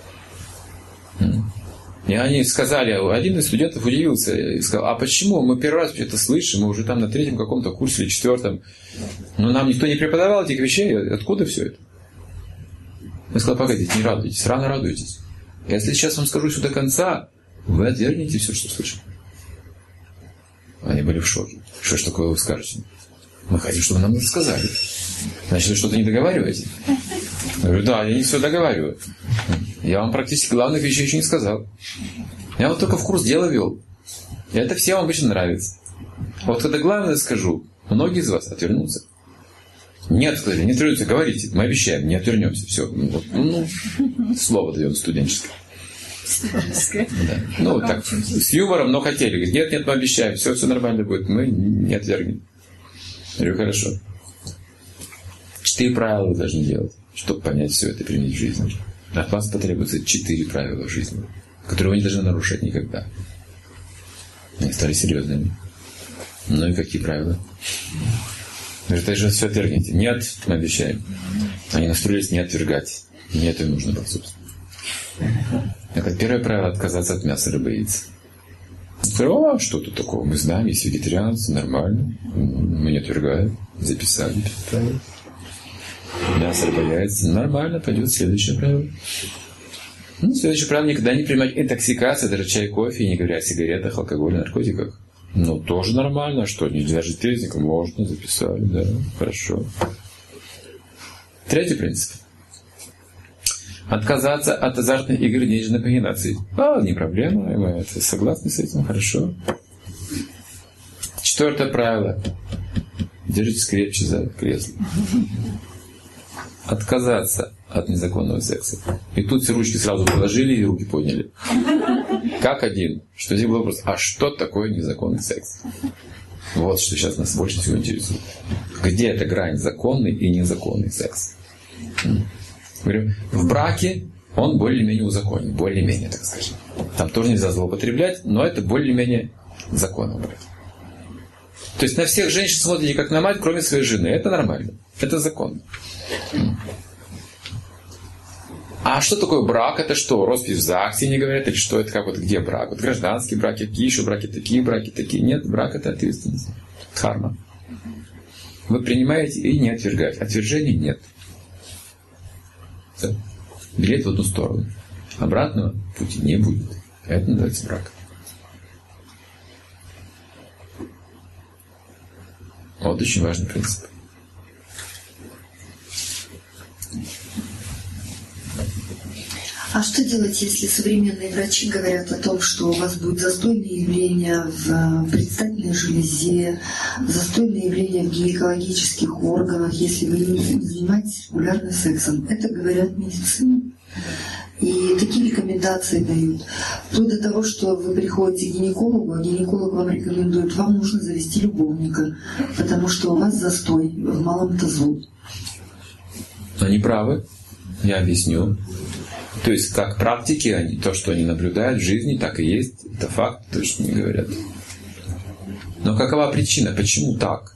И они сказали, один из студентов удивился и сказал, а почему? Мы первый раз это слышим, мы уже там на третьем каком-то курсе или четвертом. Но нам никто не преподавал этих вещей, откуда все это? Я сказал, погодите, не радуйтесь, рано радуйтесь. Если сейчас вам скажу все до конца, вы отвергнете все, что слышали. Они были в шоке. Что ж такое вы скажете? Мы хотим, чтобы нам это сказали. Значит, вы что-то не договариваете? Я говорю, да, я не все договариваю. Я вам практически главных вещей еще не сказал. Я вот только в курс дела вел. И это всем обычно нравится. А вот когда главное скажу, многие из вас отвернутся. Нет, сказали, не отвернутся, говорите. Мы обещаем, не отвернемся. Все. Вот, ну, слово даем студенческое. Студенческое. Да. Ну, вот так, с юмором, но хотели. Говорит, нет, нет, мы обещаем, все, все нормально будет. Мы не отвергнем. Я говорю, хорошо. Четыре правила вы должны делать, чтобы понять все это и применить в жизни. От вас потребуется четыре правила в жизни, которые вы не должны нарушать никогда. Они стали серьезными. Ну и какие правила? Говорит, это же все отвергните. Нет, мы обещаем. Они настроились не отвергать. Мне это нужно было, собственно. Это первое правило — отказаться от мяса, рыбы и яиц. А что тут такого? Мы знаем, есть вегетарианцы, нормально. Мы не отвергаем. Записали правила. Мясо, рыба, яйца. Нормально, пойдет следующее правило. Ну, следующее правило — никогда не принимать интоксикацию, даже чай, кофе, и не говоря о сигаретах, алкоголе, наркотиках. Ну, тоже нормально. Что, нельзя жить трезвенником? Можно, записали, да, хорошо. Третий принцип. Отказаться от азартных игр и денежной магинации. А, не проблема, мы согласны с этим, хорошо. Четвертое правило. Держитесь крепче за кресло. Отказаться от незаконного секса. И тут все ручки сразу положили и руки подняли. Как один. Что здесь был вопрос, а что такое незаконный секс? Вот что сейчас нас больше всего интересует. Где эта грань законный и незаконный секс? Говорю, в браке он более-менее узаконен. Более-менее, так скажем. Там тоже нельзя злоупотреблять, но это более-менее законно в браке. То есть на всех женщин смотрите как на мать, кроме своей жены. Это нормально. Это законно. А что такое брак? Это что? Роспись в ЗАГСе не говорят? Или что это? Как вот где брак? Вот гражданские браки, какие еще браки, такие браки, такие. Нет, брак — это ответственность. Дхарма. Вы принимаете и не отвергаете. Отвержения нет. Все. Билет в одну сторону. Обратного пути не будет. Это называется брак. Вот очень важный принцип. А что делать, если современные врачи говорят о том, что у вас будет застойные явления в предстательной железе, застойные явления в гинекологических органах, если вы не занимаетесь регулярно сексом? Это говорят медицины. И такие рекомендации дают. Вплоть до того, что вы приходите к гинекологу, а гинеколог вам рекомендует, вам нужно завести любовника, потому что у вас застой в малом тазу. Они правы. Я объясню. То есть, как практики, они, то, что они наблюдают в жизни, так и есть. Это факт, то, что не говорят. Но какова причина? Почему так?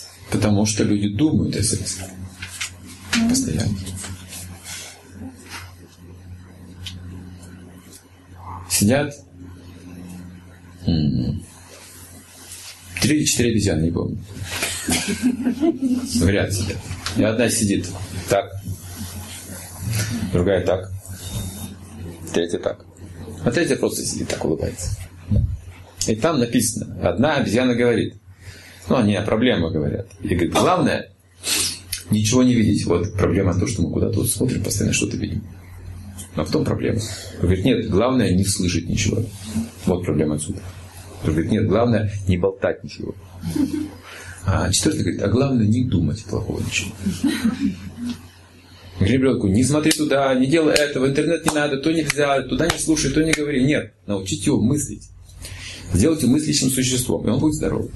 Потому что люди думают о сексе. Постоянно. Сидят три или четыре обезьяны, не помню. В ряд сидят. И одна сидит так, другая так, третья так. А третья просто сидит так, улыбается. И там написано, одна обезьяна говорит, ну, они о проблемах говорят. И говорит, главное, ничего не видеть. Вот проблема в том, что мы куда-то вот смотрим, постоянно что-то видим. А в том проблема. Говорит, нет, главное не слышать ничего. Вот проблема отсюда. Говорит, нет, главное не болтать ничего. А четвертый говорит, а главное не думать плохого ничего. Говорит ребенку, не смотри туда, не делай это, в интернет не надо, то нельзя, туда не слушай, то не говори. Нет, научите его мыслить. Сделайте мыслящим существом, и он будет здоровым.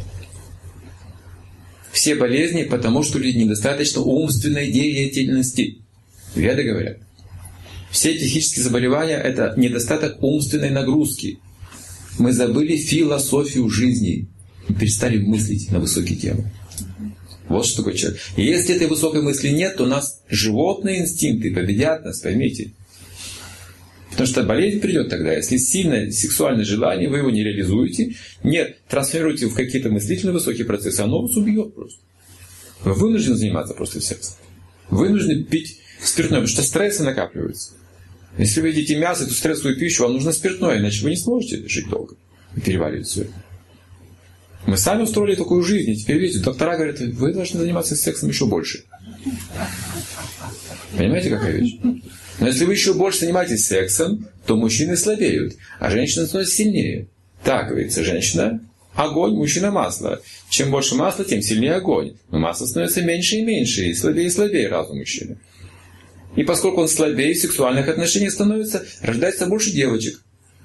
Все болезни, потому что люди недостаточно умственной деятельности. Веды говорят. Все психические заболевания – это недостаток умственной нагрузки. Мы забыли философию жизни и перестали мыслить на высокие темы. Вот что такое человек. И если этой высокой мысли нет, то у нас животные инстинкты победят нас, поймите. Потому что болезнь придет тогда. Если сильное сексуальное желание, вы его не реализуете, нет, трансформируете в какие-то мыслительные высокие процессы, оно вас убьет просто. Вы вынуждены заниматься просто сексом. Вынуждены пить спиртное, потому что стрессы накапливаются. Если вы едите мясо, эту стрессовую пищу, вам нужно спиртное, иначе вы не сможете жить долго и переваривать все. Мы сами устроили такую жизнь, и теперь видите, доктора говорят, вы должны заниматься сексом еще больше. Понимаете, какая вещь? Но если вы еще больше занимаетесь сексом, то мужчины слабеют, а женщины становятся сильнее. Так говорится, женщина – огонь, мужчина – масло. Чем больше масла, тем сильнее огонь. Но масло становится меньше и меньше, и слабее и слабее разум мужчины. И поскольку он слабее, в сексуальных отношениях становится, рождается больше девочек.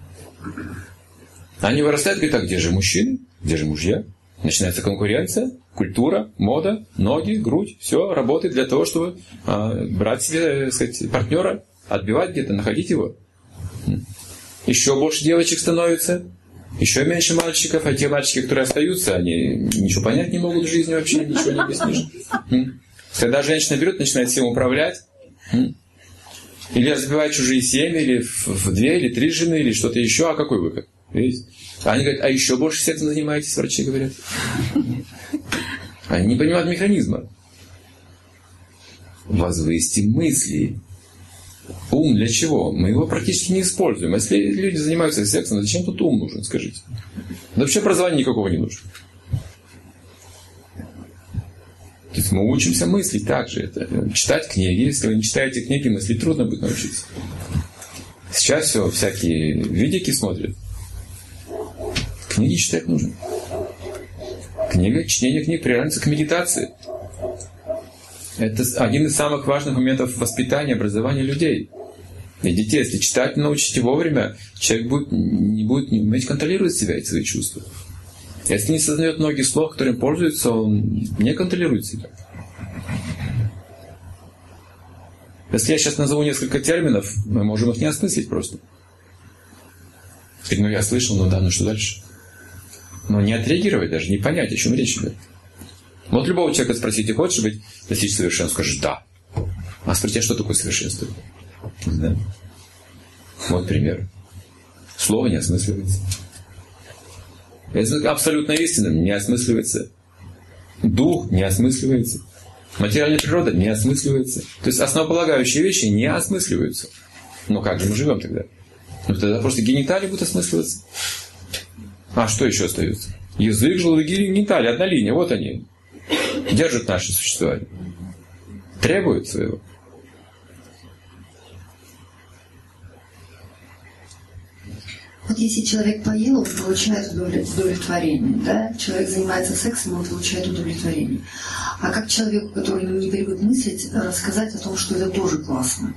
Они вырастают, говорят, а где же мужчины? Где же мужья? Начинается конкуренция, культура, мода, ноги, грудь. Все работает для того, чтобы э, брать себе, так сказать, партнера, отбивать где-то, находить его. Еще больше девочек становится, еще меньше мальчиков, а те мальчики, которые остаются, они ничего понять не могут в жизни вообще, ничего не объяснишь. Когда женщина берет, начинает всем управлять, или разбивать чужие семьи, или в две, или три жены, или что-то еще, а какой выход? Видите? Они говорят, а еще больше сексом занимаетесь, врачи говорят. Они не понимают механизма. Возвысьте мысли. Ум для чего? Мы его практически не используем. Если люди занимаются сексом, зачем тут ум нужен, скажите? Да вообще образования никакого не нужно. То есть мы учимся мыслить так же. Это, читать книги. Если вы не читаете книги, мыслить трудно будет научиться. Сейчас все, всякие видики смотрят. Книги читать нужно. Книга, чтение книг приравнивается к медитации. Это один из самых важных моментов воспитания, образования людей. И детей, если читать научите вовремя, человек будет, не будет не уметь контролировать себя и свои чувства. Если не сознает многие слов, которым пользуется, он не контролирует себя. Если я сейчас назову несколько терминов, мы можем их не осмыслить просто. Сказать, ну я слышал, ну да, ну что дальше? Но не отреагировать даже, не понять, о чем речь идет. Вот любого человека спросите, хочешь быть, достичь совершенства? Скажешь, да. А спросите, а что такое совершенство? Да. Вот пример. Слово не осмысливается. Это абсолютно истина не осмысливается. Дух не осмысливается. Материальная природа не осмысливается. То есть основополагающие вещи не осмысливаются. Ну как же мы живем тогда? Ну тогда просто гениталии будут осмысливаться. А что еще остается? Язык, желудок, гениталии, одна линия, вот они. Держат наше существование. Требуют своего. Вот если человек поел, он получает удовлетворение, да? Человек занимается сексом, он получает удовлетворение. А как человеку, который не привык мыслить, рассказать о том, что это тоже классно?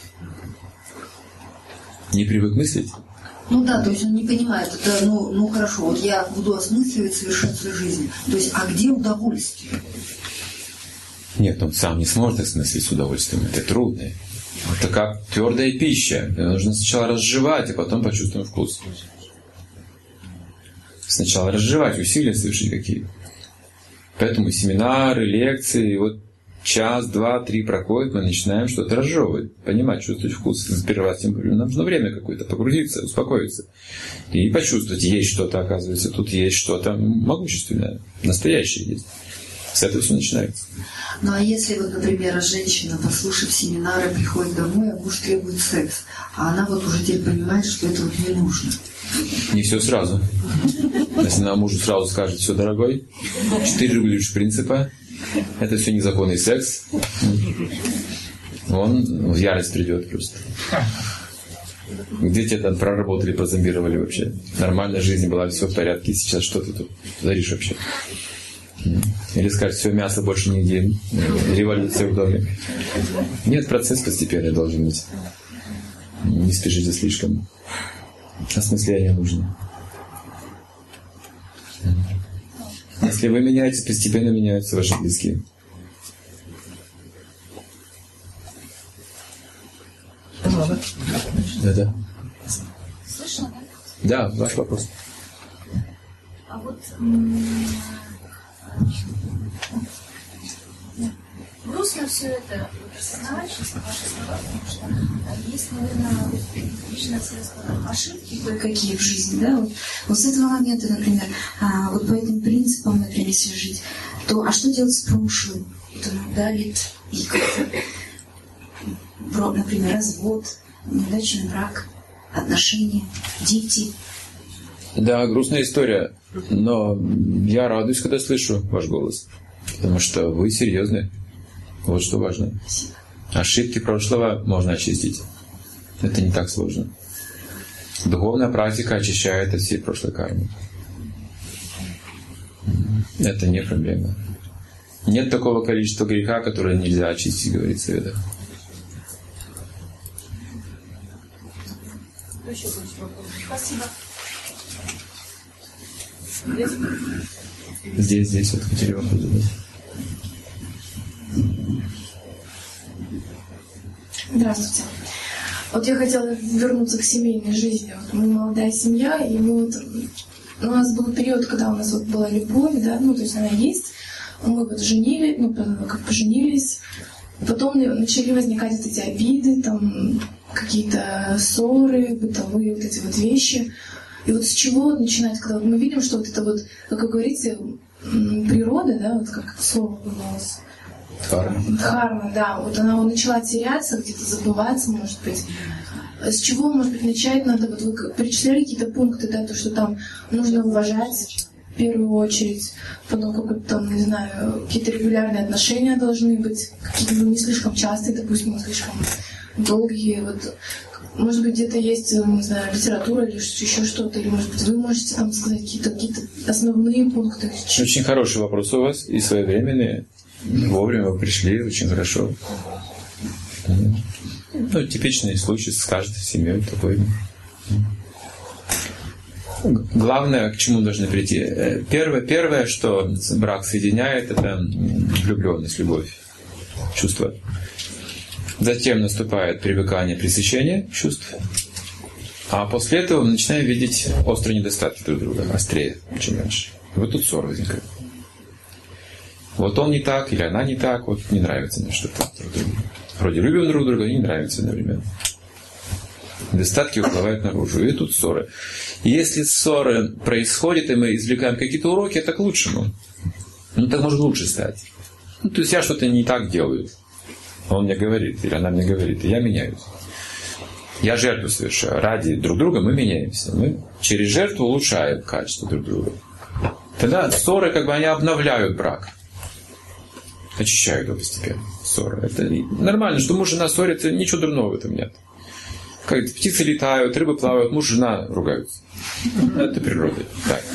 Не привык мыслить? Ну да, то есть он не понимает, это, ну, ну хорошо, вот я буду осмысливать совершенство жизни. То есть, а где удовольствие? Нет, он сам не сможет осмыслить с удовольствием. Это трудно. Это как твердая пища. Ее нужно сначала разжевать, а потом почувствовать вкус. Сначала разжевать, усилия совершить какие-то. Поэтому семинары, лекции, вот Час, два, три проходит, мы начинаем что-то разжевывать, понимать, чувствовать вкус. Сперва тем более, нам нужно время какое-то, погрузиться, успокоиться. И почувствовать, есть что-то, оказывается, тут есть что-то могущественное, настоящее есть. С этого все начинается. Ну а если вот, например, женщина, послушав семинары, приходит домой, а муж требует секс, а она вот уже теперь понимает, что это вот не нужно. Не все сразу. Если она мужу сразу скажет: все, дорогой, четыре регулирующих принципа, это все незаконный секс, он в ярость придет просто. Где тебя там проработали, прозомбировали вообще? Нормальная жизнь была, все в порядке, сейчас что ты тут творишь вообще? Или скажешь: все, мясо больше не едим, революция в доме. Нет, процесс постепенный должен быть. Не спешите слишком. Осмысление нужно. Если вы меняетесь, постепенно меняются ваши близкие. Да-да. Слышно, Да, да? ваш вопрос. А вот грустно все это осознавать, честно, ваши слова, потому что есть, наверное, лично ошибки кое-какие в жизни, да, вот, вот с этого момента, например, а, вот по этим принципам, например, если жить, то а что делать с прошлым? Это давит и как-то, например, развод, неудачный брак, отношения, дети. Да, грустная история, но я радуюсь, когда слышу ваш голос, потому что вы серьезны. Вот что важно. Ошибки прошлого можно очистить. Это не так сложно. Духовная практика очищает от всей прошлой кармы. Это не проблема. Нет такого количества греха, которое нельзя очистить, говорится в Ведах. Спасибо. Здесь, здесь, вот хотели вопрос задать. Здравствуйте. Вот я хотела вернуться к семейной жизни. Вот мы молодая семья, и мы вот, у нас был период, когда у нас вот была любовь, да, ну то есть она есть. Мы вот женили, ну как поженились. Потом начали возникать вот эти обиды, там какие-то ссоры, бытовые вот эти вот вещи. И вот с чего вот начинать, когда вот мы видим, что вот это вот, как вы говорите, природа, да, вот как это слово было у вас. Дхарма. Дхарма, да. Вот она вот начала теряться, где-то забываться, может быть. С чего, может быть, начать надо? Вот вы перечисляли какие-то пункты, да, то, что там нужно уважать в первую очередь, потом какой-то там, не знаю, какие-то регулярные отношения должны быть, какие-то не слишком частые, допустим, не слишком долгие. Вот, может быть, где-то есть, не знаю, литература или еще что-то, или, может быть, вы можете там сказать какие-то, какие-то основные пункты. Очень хороший вопрос у вас и своевременные. Вовремя вы пришли, очень хорошо. Ну, типичный случай с каждой семьей такой. Главное, к чему должны прийти. Первое, первое, что брак соединяет, это влюбленность, любовь, чувство. Затем наступает привыкание, пресыщение чувств. А после этого мы начинаем видеть острые недостатки друг друга, острее, чем раньше. И вот тут ссора возникает. Вот он не так, или она не так, вот не нравится мне что-то друг другу. Вроде любим друг друга, и не нравится одновременно. Недостатки выплывают наружу, и тут ссоры. И если ссоры происходят, и мы извлекаем какие-то уроки, это к лучшему. Ну, так может лучше стать. Ну, то есть я что-то не так делаю. Он мне говорит, или она мне говорит, и я меняюсь. Я жертву совершаю. Ради друг друга мы меняемся. Мы через жертву улучшаем качество друг друга. Тогда ссоры, как бы, они обновляют брак. Очищают его постепенно. Ссоры. Это нормально, что муж и жена ссорятся, ничего дурного в этом нет. Как птицы летают, рыбы плавают, муж и жена ругаются. Это природа. Так.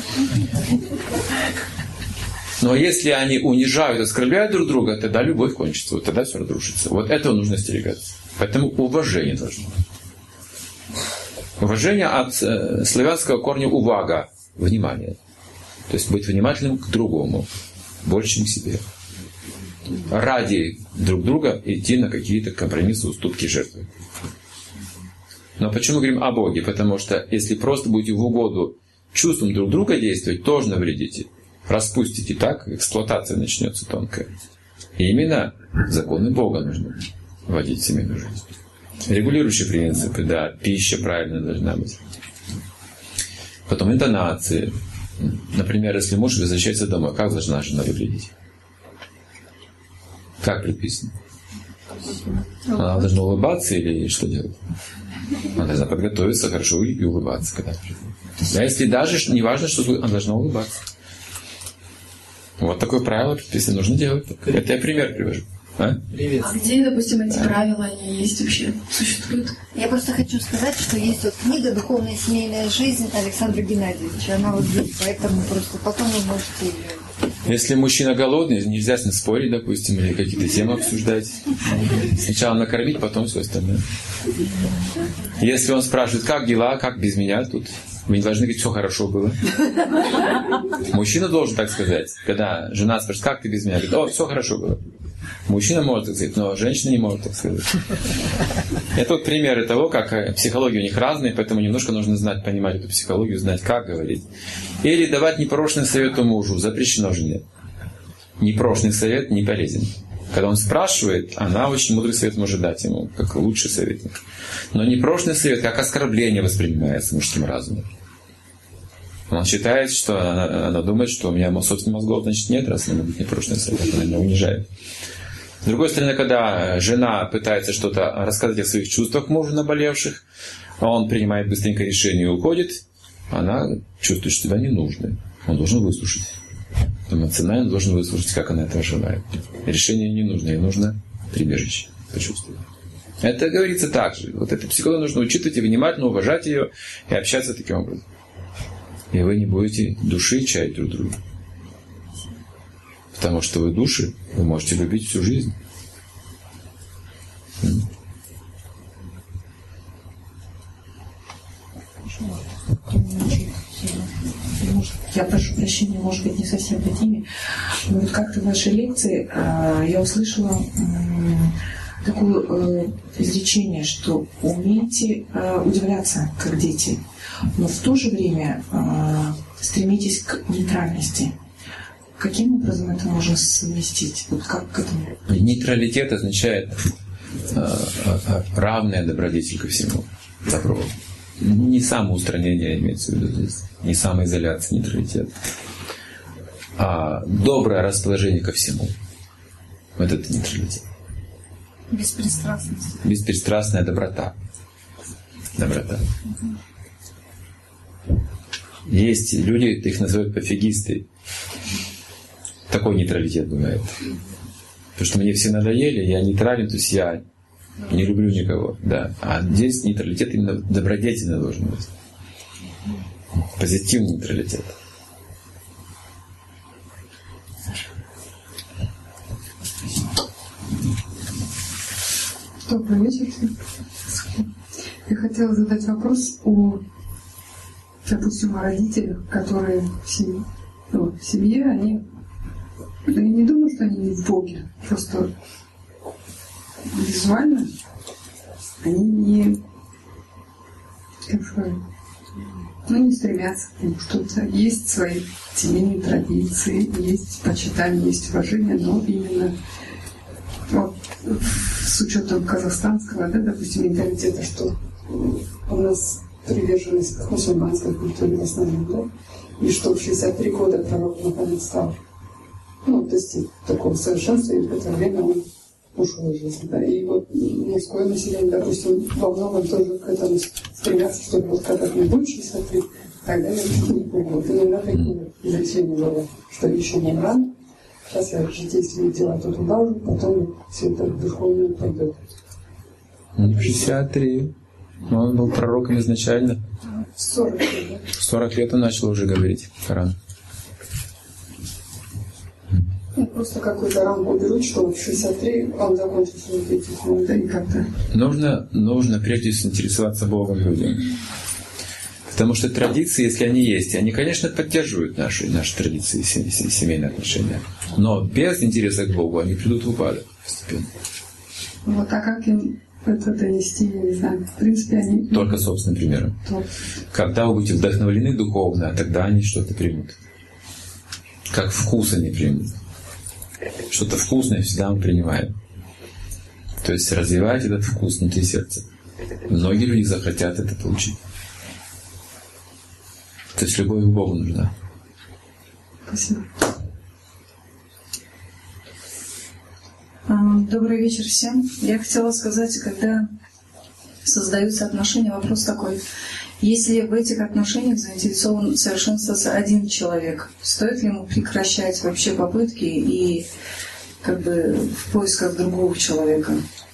Но если они унижают, оскорбляют друг друга, тогда любовь кончится, вот тогда все разрушится. Вот этого нужно остерегаться. Поэтому уважение должно быть. Уважение от э, славянского корня увага, внимание. То есть быть внимательным к другому, больше, чем к себе. Ради друг друга идти на какие-то компромиссы, уступки, жертвы. Но почему мы говорим о Боге? Потому что если просто будете в угоду чувствам друг друга действовать, тоже навредите. Распустите, так эксплуатация начнется тонкая. И именно законы Бога нужно вводить в семейную жизнь. Регулирующие принципы, да, пища правильно должна быть. Потом интонации. Например, если муж возвращается домой, как должна жена выглядеть? Как предписано? Она должна улыбаться или что делать? Она должна подготовиться хорошо и улыбаться, когда приходит. А если даже не важно, что она должна улыбаться. Вот такое правило предписано, нужно делать. Это я пример привожу. А? А где, допустим, эти правила, они есть вообще, существуют? Я просто хочу сказать, что есть вот книга «Духовная семейная жизнь» Александра Геннадьевича. Она вот здесь, поэтому просто потом вы можете ее... Если мужчина голодный, нельзя с ним спорить, допустим, или какие-то темы обсуждать. Сначала накормить, потом все остальное. Если он спрашивает, как дела, как без меня тут, вы не должны говорить, все хорошо было. Мужчина должен так сказать. Когда жена спрашивает, как ты без меня, говорит, о, все хорошо было. Мужчина может так сказать, но женщина не может так сказать. Это вот примеры того, как психология у них разная, поэтому немножко нужно знать, понимать эту психологию, знать, как говорить. Или давать непрошенный совет мужу, запрещено жене. Непрошенный совет не полезен. Когда он спрашивает, она очень мудрый совет может дать ему, как лучший советник. Но непрошенный совет, как оскорбление воспринимается мужским разумом. Он считает, что она, она думает, что у меня собственных мозгов, значит, нет, раз она будет непрошенный совет, она меня унижает. С другой стороны, когда жена пытается что-то рассказать о своих чувствах мужу наболевших, а он принимает быстренько решение и уходит, она чувствует, что себя не нужно. Он должен выслушать. Эмоционально должен выслушать, как она этого желает. Решение не нужно, ей нужно прибежище почувствовать. Это говорится так же. Вот эту психологию нужно учитывать и внимательно уважать ее и общаться таким образом. И вы не будете души чаять друг друга. Потому что вы души, вы можете любить всю жизнь. Я прошу прощения, может быть, не совсем по теме. Но вот как-то в вашей лекции э, я услышала э, такое э, изречение, что умейте э, удивляться, как дети, но в то же время э, стремитесь к нейтральности. Каким образом это можно совместить? Вот как к этому? Нейтралитет означает э, э, равная добродетель ко всему. Добро. Не самоустранение имеется в виду здесь, не самоизоляция, нейтралитет, а доброе расположение ко всему. Вот это нейтралитет. Беспристрастность. Беспристрастная доброта. Доброта. Угу. Есть люди, их называют пофигисты. Такой нейтралитет бывает. Потому что мне все надоели, я нейтрален, то есть я не люблю никого. Да. А здесь нейтралитет именно добродетельный должен быть. Позитивный нейтралитет. Добрый вечер. Я хотела задать вопрос о, допустим, о родителях, которые в семье, ну, в семье они, я не думаю, что они не в Боге, просто визуально они не, как сказать, ну, не стремятся к нему что-то. Есть свои семейные традиции, есть почитание, есть уважение, но именно вот, с учетом казахстанского, да, допустим, менталитета, что у нас приверженность к мусульманской культуре в основном, да, и что в шестьдесят три года пророк Мухаммед стал, ну, достиг такого совершенства, и в это время он ушел из жизни, да, и вот мужское население, допустим, во многом тоже к этому стремятся, чтобы вот когда не будет шестьдесят три, тогда я еще не помню. Вот иногда такие изречения говорят, что еще не рано. Сейчас я житейские дела тут удавлю, потом все это духовное пойдет. шестьдесят три. Он был пророком изначально. сорок лет, да? сорок лет он начал уже говорить Коран. Ну, просто какую-то рамку берут, что в шестьдесят три он закончил свою деятельность, ну, да, и как-то. Нужно, нужно прежде всего интересоваться Богом людям. Потому что традиции, если они есть, они, конечно, поддерживают наши, наши традиции, семейные отношения. Но без интереса к Богу они придут в упадок постепенно. Вот, а как им это донести, я не знаю. В принципе, они... Только собственным примером. То. Когда вы будете вдохновлены духовно, тогда они что-то примут. Как вкус они примут. Что-то вкусное всегда мы принимаем. То есть развивать этот вкус внутри сердца. Многие люди захотят это получить. То есть любовь к Богу нужна. Спасибо. Добрый вечер всем. Я хотела сказать, когда создаются отношения, вопрос такой. Если в этих отношениях заинтересован совершенствоваться один человек, стоит ли ему прекращать вообще попытки и как бы в поисках другого человека?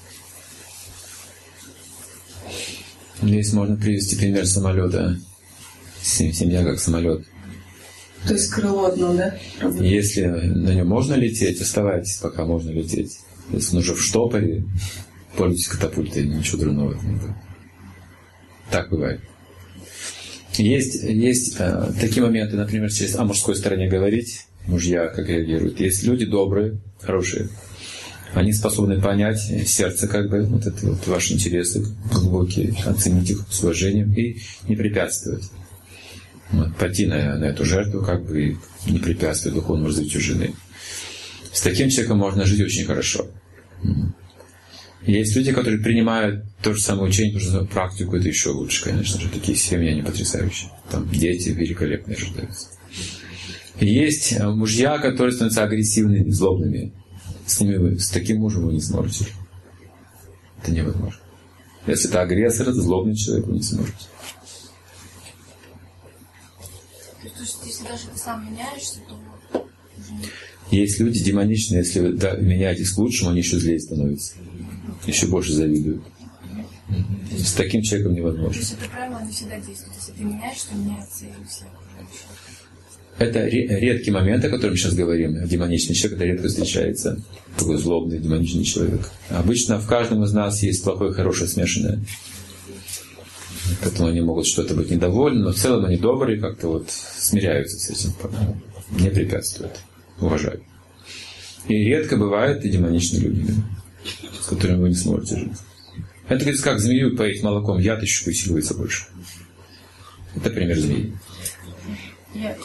Здесь можно привести пример самолета. Семья как самолет. То есть крыло одно, да? Если на нем можно лететь, оставайтесь, пока можно лететь. Если он уже в штопоре, пользуйтесь катапультой, ничего дурного в этом нет. Так бывает. Есть, есть э, такие моменты, например, через о мужской стороне говорить, мужья как реагируют. Есть люди добрые, хорошие. Они способны понять сердце, как бы, вот это вот ваши интересы глубокие, оценить их с уважением и не препятствовать. Вот, пойти на, на эту жертву, как бы, и не препятствовать духовному развитию жены. С таким человеком можно жить очень хорошо. Есть люди, которые принимают то же самое учение, ту же самую практику, это еще лучше, конечно же. Такие семьи, они потрясающие. Там дети великолепные рождаются. И есть мужья, которые становятся агрессивными, злобными. С ними вы, с таким мужем вы не сможете. Это невозможно. Если это агрессор, это злобный человек, вы не сможете. То есть, если даже ты сам меняешься, то... Есть люди демоничные, если вы да, меняетесь к лучшему, они еще злее становятся. Еще больше завидуют. С таким человеком невозможно. То есть это правило не всегда действует. Если ты меняешься, то меняется и все окружающие. Это редкий момент, о котором мы сейчас говорим. Демоничный человек, это редко встречается. Такой злобный, демоничный человек. Обычно в каждом из нас есть плохое и хорошее смешанное. Поэтому они могут что-то быть недовольны, но в целом они добрые, как-то вот смиряются с этим. Не препятствуют. Уважают. И редко бывают и демоничные люди, с которыми вы не сможете жить. Это говорится, как змею поить молоком, яд еще усиливается больше. Это пример змеи. Я,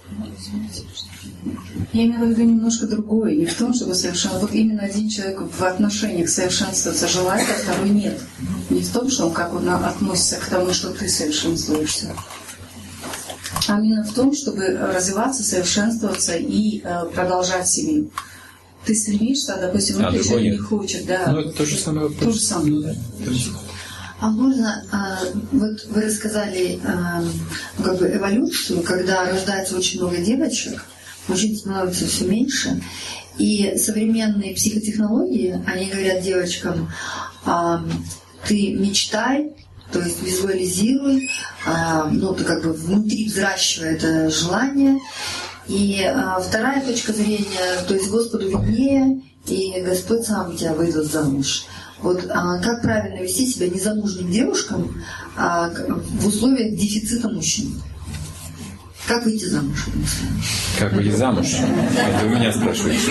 я имела в виду немножко другое. Не в том, чтобы совершенно... Вот именно один человек в отношениях совершенствоваться желает, а второй нет. Не в том, что он как он относится к тому, что ты совершенствуешься. А именно в том, чтобы развиваться, совершенствоваться и э, продолжать семью. Ты стремишься, допустим, а внутри человек не хочет. Да. Ну, это то же самое. То же самое, да. А можно, а, вот вы рассказали а, как бы эволюцию, когда рождается очень много девочек, мужчин становится все меньше, и современные психотехнологии, они говорят девочкам, а, ты мечтай, то есть визуализируй, а, ну, ты как бы внутри взращивай это желание. И а, вторая точка зрения, то есть Господу виднее, и Господь сам тебя выдаст замуж. Вот а, как правильно вести себя незамужним девушкам а, в условиях дефицита мужчин? Как выйти замуж? Как выйти замуж? Это вы меня спрашиваете.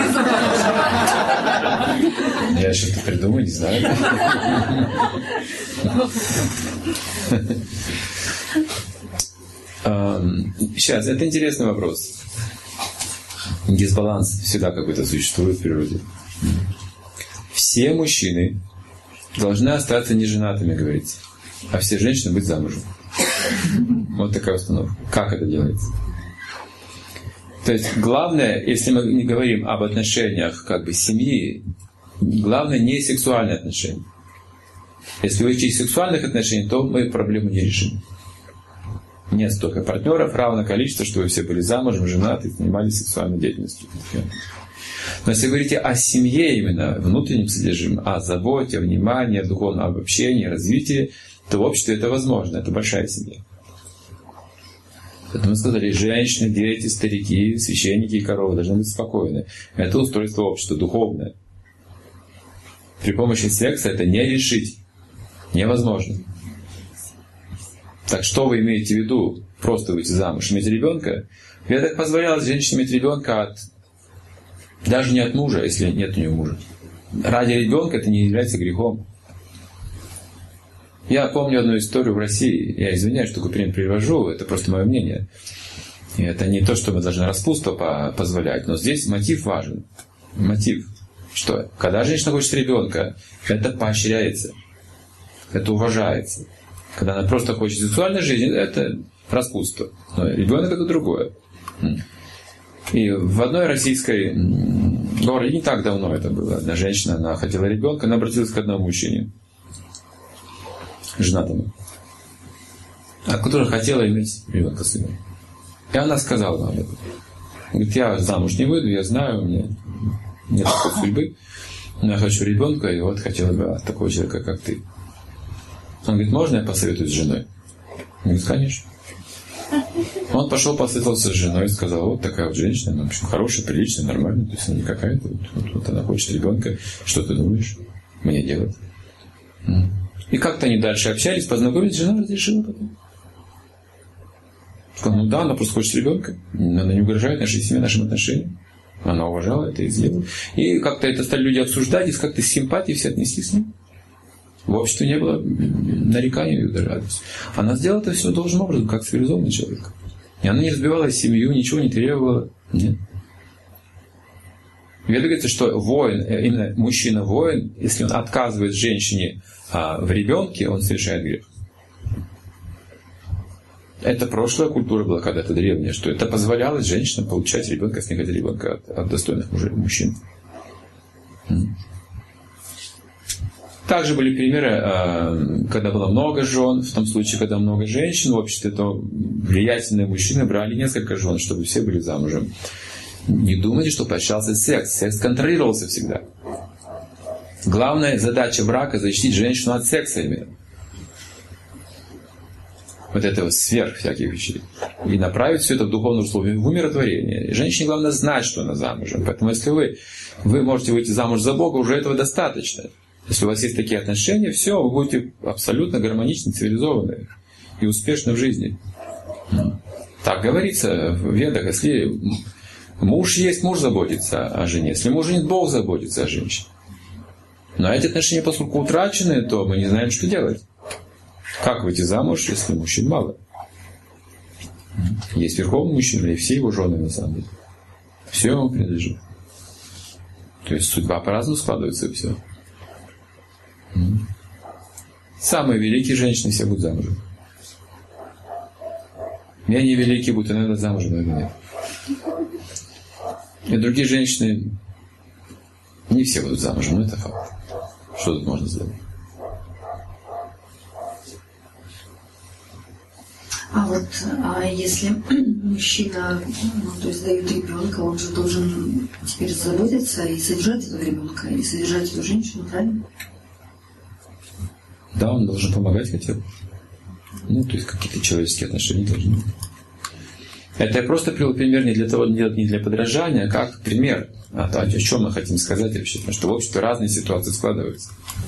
Я что-то придумаю, не знаю. Сейчас, это интересный вопрос. Дисбаланс всегда какой-то существует в природе. Все мужчины должны остаться неженатыми, говорится, а все женщины быть замужем. Вот такая установка. Как это делается? То есть главное, если мы не говорим об отношениях как бы семьи, главное не сексуальные отношения. Если вы ищете сексуальных отношений, то мы проблему не решим. Нет столько партнеров, равное количество, что вы все были замужем, женаты, занимались сексуальной деятельностью. Но если вы говорите о семье именно, внутреннем содержимом, о заботе, о внимании, о духовном обобщении, развитии, то в обществе это возможно, это большая семья. Поэтому мы сказали, женщины, дети, старики, священники и коровы должны быть спокойны. Это устройство общества, духовное. При помощи секса это не решить. Невозможно. Так что вы имеете в виду? Просто выйти замуж, иметь ребенка? Я так позволял женщине иметь ребенка от... даже не от мужа, если нет у нее мужа. Ради ребенка это не является грехом. Я помню одну историю в России. Я извиняюсь, что такой пример привожу. Это просто мое мнение. И это не то, что мы должны распутство позволять. Но здесь мотив важен. мотив. Что? Когда женщина хочет ребенка, это поощряется, это уважается. Когда она просто хочет сексуальной жизни, это распутство. Но ребенок это другое. И в одной российской городе, не так давно это было, одна женщина, она хотела ребенка, она обратилась к одному мужчине, женатому, который хотела иметь ребенка с ним. И она сказала об этом. Говорит, я замуж не выйду, я знаю, у меня нет такой судьбы, но я хочу ребенка, и вот хотела бы от такого человека, как ты. Он говорит, можно я посоветуюсь с женой? Он говорит, конечно. Он пошел, посоветовался с женой и сказал, вот такая вот женщина, она, в общем, хорошая, приличная, нормальная, то есть она не какая-то, вот, вот, вот она хочет ребенка, что ты думаешь мне делать? И как-то они дальше общались, познакомились, жена разрешила потом. Сказала, ну да, она просто хочет ребенка, она не угрожает нашей семье, нашим отношениям. Она уважала это и сделала. И как-то это стали люди обсуждать, и как-то с симпатией все отнеслись к ним. В обществе не было нареканий даже радости. Она сделала это все должным образом, как цивилизованный человек. И она не разбивала семью, ничего не требовала. Нет. Ведь говорится, что воин, именно мужчина-воин, если он отказывает женщине а, в ребенке, он совершает грех. Это прошлая культура была когда-то древняя, что это позволяло женщинам получать ребенка, с нехотя ребенка от, от достойных мужей, мужчин. Также были примеры, когда было много жен, в том случае, когда много женщин в обществе, то влиятельные мужчины брали несколько жен, чтобы все были замужем. Не думайте, что поощрялся секс. Секс контролировался всегда. Главная задача брака — защитить женщину от секса именно. Вот этого сверх всяких вещей. И направить все это в духовное русло, в умиротворение. И женщине главное знать, что она замужем. Поэтому если вы, вы можете выйти замуж за Бога, уже этого достаточно. Если у вас есть такие отношения, все, вы будете абсолютно гармоничны, цивилизованы и успешны в жизни. Так говорится в Ведах, если муж есть, муж заботится о жене. Если мужа нет, Бог заботится о женщине. Но эти отношения, поскольку утрачены, то мы не знаем, что делать. Как выйти замуж, если мужчин мало? Есть верховный мужчина, и все его жены на самом деле. Все ему принадлежит. То есть судьба по-разному складывается, и все. Самые великие женщины все будут замужем. Менее великие будут иногда замужем, иногда нет. И другие женщины не все будут замужем, но это факт. Что тут можно сделать? А вот а если мужчина, ну, то есть дает ребенка, он же должен теперь заботиться и содержать этого ребенка, и содержать эту женщину, правильно? Да, он должен помогать хотя бы. Ну, то есть какие-то человеческие отношения должны быть. Это я просто привел пример не для того, не для подражания, а как пример. А то, о чем мы хотим сказать вообще. Потому что в обществе разные ситуации складываются.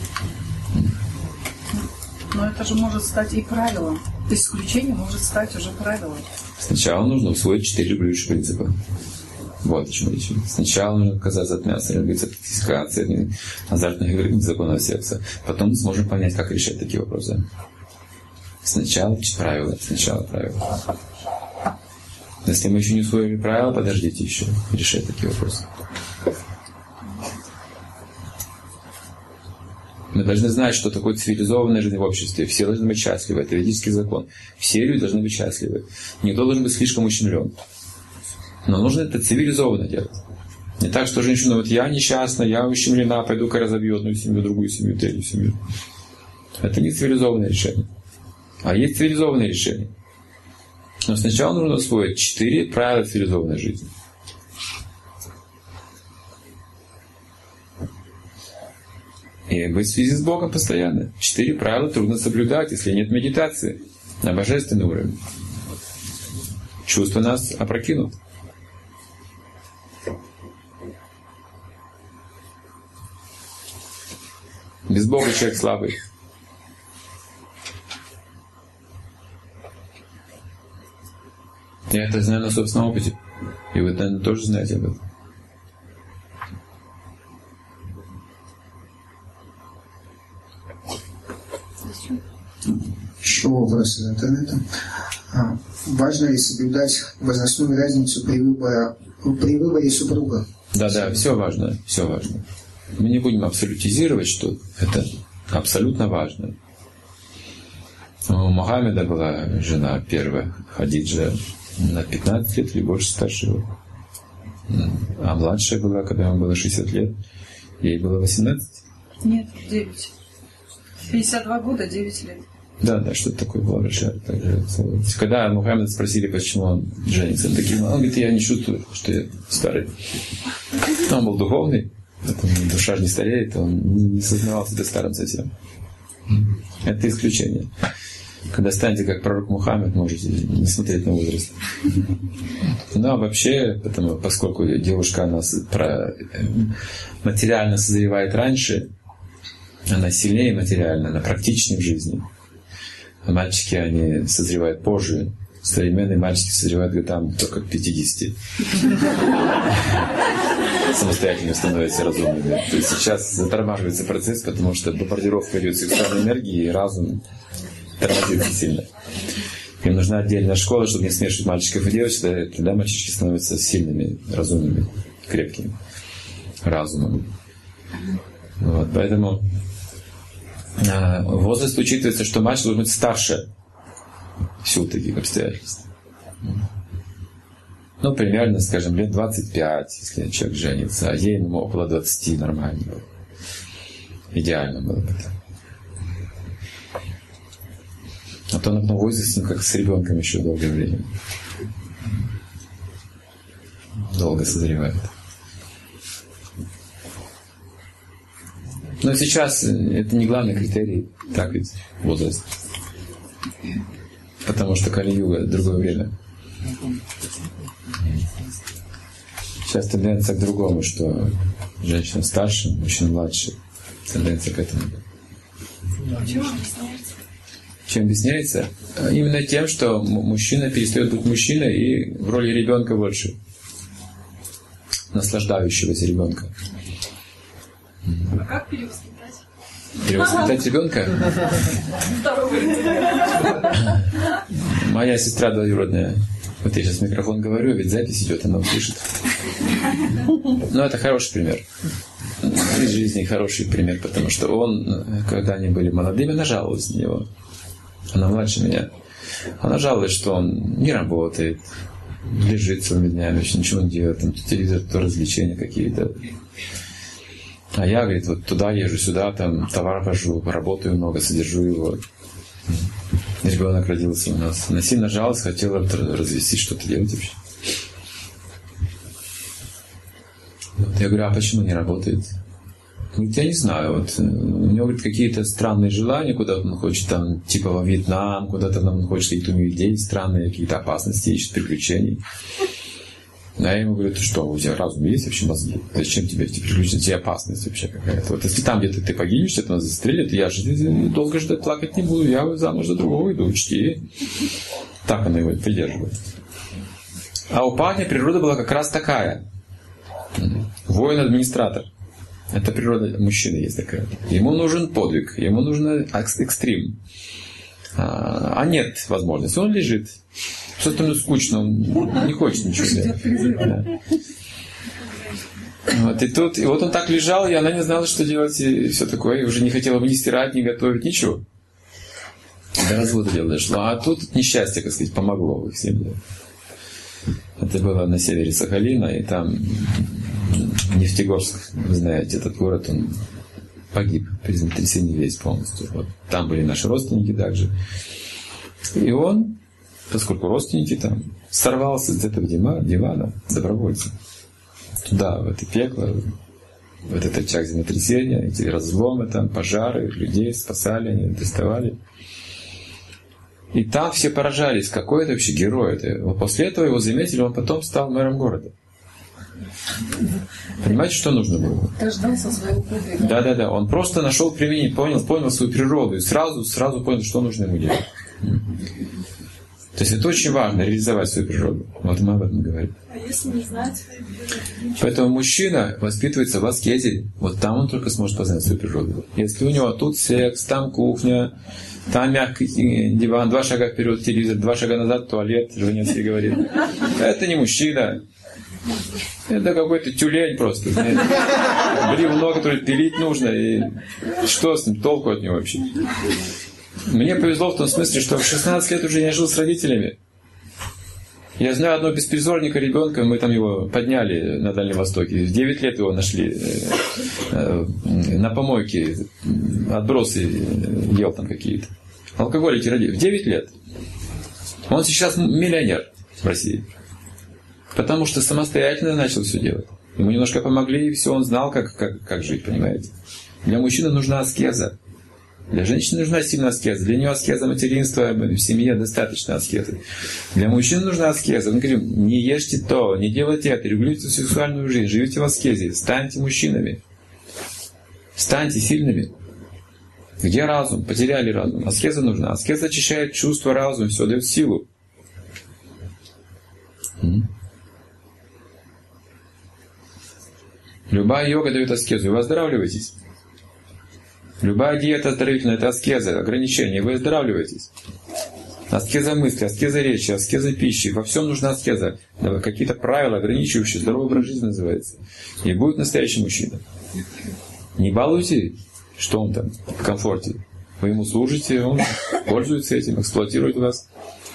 Но это же может стать и правилом. Исключение может стать уже правилом. Сначала нужно усвоить четыре регулирующих принципа. Вот о чем речь. Сначала нужно отказаться от мяса, от токсикации, азартных игр, законов секса. Потом мы сможем понять, как решать такие вопросы. Сначала правила, сначала правила. Если мы еще не усвоили правила, подождите еще решать такие вопросы. Мы должны знать, что такое цивилизованная жизнь в обществе. Все должны быть счастливы. Это ведический закон. Все люди должны быть счастливы. Никто должен быть слишком ущемлен. Но нужно это цивилизованно делать. Не так, что женщина, вот я несчастна, я ущемлена, пойду-ка разобью одну семью, другую семью, третью семью. Это не цивилизованное решение. А есть цивилизованное решение. Но сначала нужно усвоить четыре правила цивилизованной жизни. И быть в связи с Богом постоянно. Четыре правила трудно соблюдать, если нет медитации на божественный уровень. Чувства нас опрокинут. Без Бога человек слабый. Я это знаю на собственном опыте. И вы, наверное, тоже знаете об этом. Еще вопрос из интернета. Важно ли соблюдать возрастную разницу при выборе, при выборе супруга? Да, да, все важно, все важно. Мы не будем абсолютизировать, что это абсолютно важно. У Мухаммеда была жена первая, Хадиджа, на пятнадцать лет или больше старше его. А младшая была, когда ему было шестьдесят лет, ей было восемнадцать. Нет, девять. пятьдесят два года, девять лет. Да, да, что-то такое было большое. Когда Мухаммед спросили, почему он женится таким, он говорит, я не чувствую, что я старый. Он был духовный, душа же не стареет, он не сознавал себя старым совсем. Это исключение. Когда станете как пророк Мухаммед, можете не смотреть на возраст. Ну а вообще, потому, поскольку девушка она про, материально созревает раньше, она сильнее материально, она практичнее в жизни. А мальчики, они созревают позже. Современные мальчики созревают годам только к пятидесяти. Самостоятельно становятся разумными. То есть сейчас затормаживается процесс, потому что бомбардировка идет сексуальной энергии, и разум тормозится сильно. Им нужна отдельная школа, чтобы не смешивать мальчиков и девочек, тогда мальчишки становятся сильными, разумными, крепкими разумом. Вот, поэтому э, возраст учитывается, что мальчик должен быть старше в силу таких обстоятельств. Ну, примерно, скажем, лет двадцать пять, если человек женится, а ей ну, около двадцати нормально было. Идеально было бы это. А то на одном возрасте, ну, как с ребенком еще долгое время. Долго созревает. Но сейчас это не главный критерий, так ведь, возраст. Потому что Кали-юга — другое время. Сейчас тенденция к другому, что женщина старше, мужчина младше. Тенденция к этому. Почему объясняется? Чем объясняется? Именно тем, что мужчина перестает быть мужчиной и в роли ребенка больше. Наслаждающегося ребенка. А как перевоспитать? Перевоспитать ребенка? Моя сестра двоюродная. Вот я сейчас в микрофон говорю, ведь запись идет, она услышит. Ну, это хороший пример. Из жизни хороший пример, потому что он, когда они были молодыми, она жаловалась на него. Она младше меня. Она жалуется, что он не работает, лежит целыми днями, вообще ничего не делает, там, то телевизор, то развлечения какие-то. А я, говорит, вот туда езжу, сюда, там, товар вожу, работаю много, содержу его. Ребенок родился у нас. Она сильно жалась, хотела развести, что-то делать вообще. Вот, я говорю, а почему не работает? Говорит, я не знаю, вот, у него, говорит, какие-то странные желания, куда-то он хочет, там, типа во Вьетнам, куда-то он хочет какие-то людей странные, какие-то опасности, ищет приключений. А я ему говорю, ты что, у тебя разум есть вообще мозги? Зачем тебе эти приключения? Тебе опасность вообще какая-то. Вот если там где-то ты погибнешь, тебя нас застрелят, я же долго ждать, плакать не буду, я замуж за другого иду, учти. Так она его придерживает. А у парня природа была как раз такая. Воин-администратор. Это природа мужчины есть такая. Ему нужен подвиг, ему нужен экстрим. А, а нет возможности. Он лежит. Что-то ему скучно, он не хочет ничего делать. Да. Вот, и, тут, и вот он так лежал, и она не знала, что делать, и все такое. И уже не хотела бы ни стирать, ни готовить, ничего. До развода дело дошло. А тут несчастье, как сказать, помогло в их семье. Это было на севере Сахалина, и там Нефтегорск, вы знаете, этот город, он погиб при землетрясении весь полностью. Вот. Там были наши родственники также. И он, поскольку родственники там, сорвался с этого дивана добровольцем. Туда, в это пекло, в этот очаг землетрясения, эти разломы, там, пожары, людей спасали, они доставали. И там все поражались, какой это вообще герой. Это. После этого его заметили, он потом стал мэром города. Понимаете, что нужно было? Дождался своего подвига. Да, да, да. Он просто нашел применение, понял, понял свою природу и сразу, сразу понял, что нужно ему делать. То есть это очень важно, реализовать свою природу. Вот мы об этом говорим. А если не знать свою природу? Поэтому мужчина воспитывается в аскезе. Вот там он только сможет познать свою природу. Если у него тут секс, там кухня, там мягкий диван, два шага вперед телевизор, два шага назад туалет, женец ей говорит. Это не мужчина. Это какой-то тюлень просто. Бревно, которое пилить нужно. И что с ним? Толку от него вообще? Мне повезло в том смысле, что в шестнадцать лет уже я жил с родителями. Я знаю одного беспризорника ребенка, мы там его подняли на Дальнем Востоке. В девять лет его нашли на помойке. Отбросы ел там какие-то. Алкоголики родили. В девять лет. Он сейчас миллионер в России. Потому что самостоятельно начал все делать. Ему немножко помогли, и все, он знал, как, как, как жить, понимаете. Для мужчины нужна аскеза. Для женщины нужна сильная аскеза. Для нее аскеза материнства, в семье достаточно аскезы. Для мужчин нужна аскеза. Мы говорим, не ешьте то, не делайте это, регулируйте сексуальную жизнь, живите в аскезе, станьте мужчинами. Станьте сильными. Где разум? Потеряли разум. Аскеза нужна. Аскеза очищает чувства, разум, все дает силу. Любая йога дает аскезу, и вы оздоравливаетесь. Любая диета оздоровительная — это аскеза, ограничение, вы оздоравливаетесь. Аскеза мысли, аскеза речи, аскеза пищи. Во всем нужна аскеза. Какие-то правила, ограничивающие, здоровый образ жизни называется. И будет настоящий мужчина. Не балуйте, что он там в комфорте. Вы ему служите, он пользуется этим, эксплуатирует вас.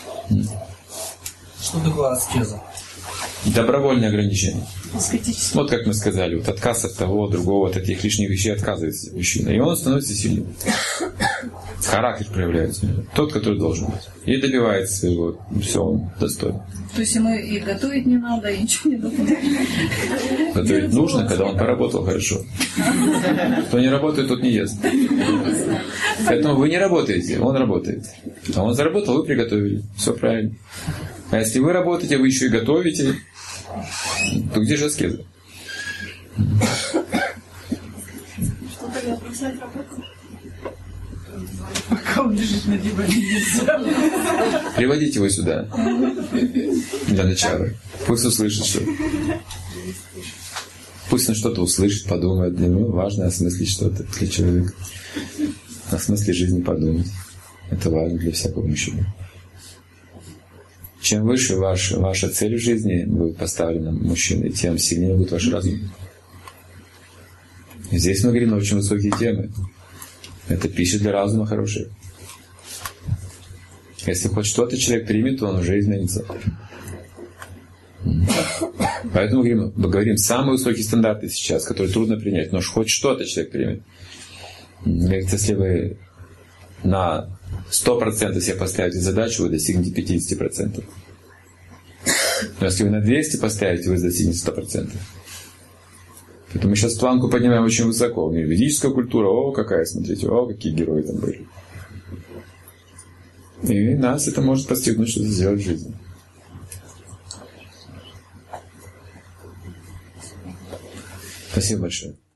Что такое аскеза? Добровольное ограничение. Вот как мы сказали, вот отказ от того, другого, от этих лишних вещей отказывается мужчина. И он становится сильным. Характер проявляется. Тот, который должен быть. И добивается своего. Все, он достоин. То есть ему и готовить не надо, и ничего не надо. Готовить нужно, когда он поработал хорошо. Кто не работает, тот не ест. Поэтому вы не работаете, он работает. А он заработал, вы приготовили. Все правильно. А если вы работаете, вы еще и готовите, то где же аскеза? Что тогда бросать работу? Пока он лежит на диване, нельзя. Приводите его сюда. Для начала. Пусть услышит что-то. Пусть он что-то услышит, подумает. Для него важно осмыслить что-то для человека. О смысле жизни подумать. Это важно для всякого мужчины. Чем выше ваша, ваша цель в жизни будет поставлена мужчиной, тем сильнее будет ваш разум. И здесь мы говорим на очень высокие темы. Это пища для разума хорошая. Если хоть что-то человек примет, то он уже изменится. Поэтому говорим, мы говорим самые высокие стандарты сейчас, которые трудно принять, но хоть что-то человек примет. Говорится, если вы на сто процентов себе поставите задачу, вы достигнете пятьдесят процентов. Но если вы на двести поставите, вы достигнете сто процентов. Поэтому мы сейчас планку поднимаем очень высоко. Ведическая культура, о, какая, смотрите, о, какие герои там были. И нас это может постигнуть, что-то сделать в жизни. Спасибо большое.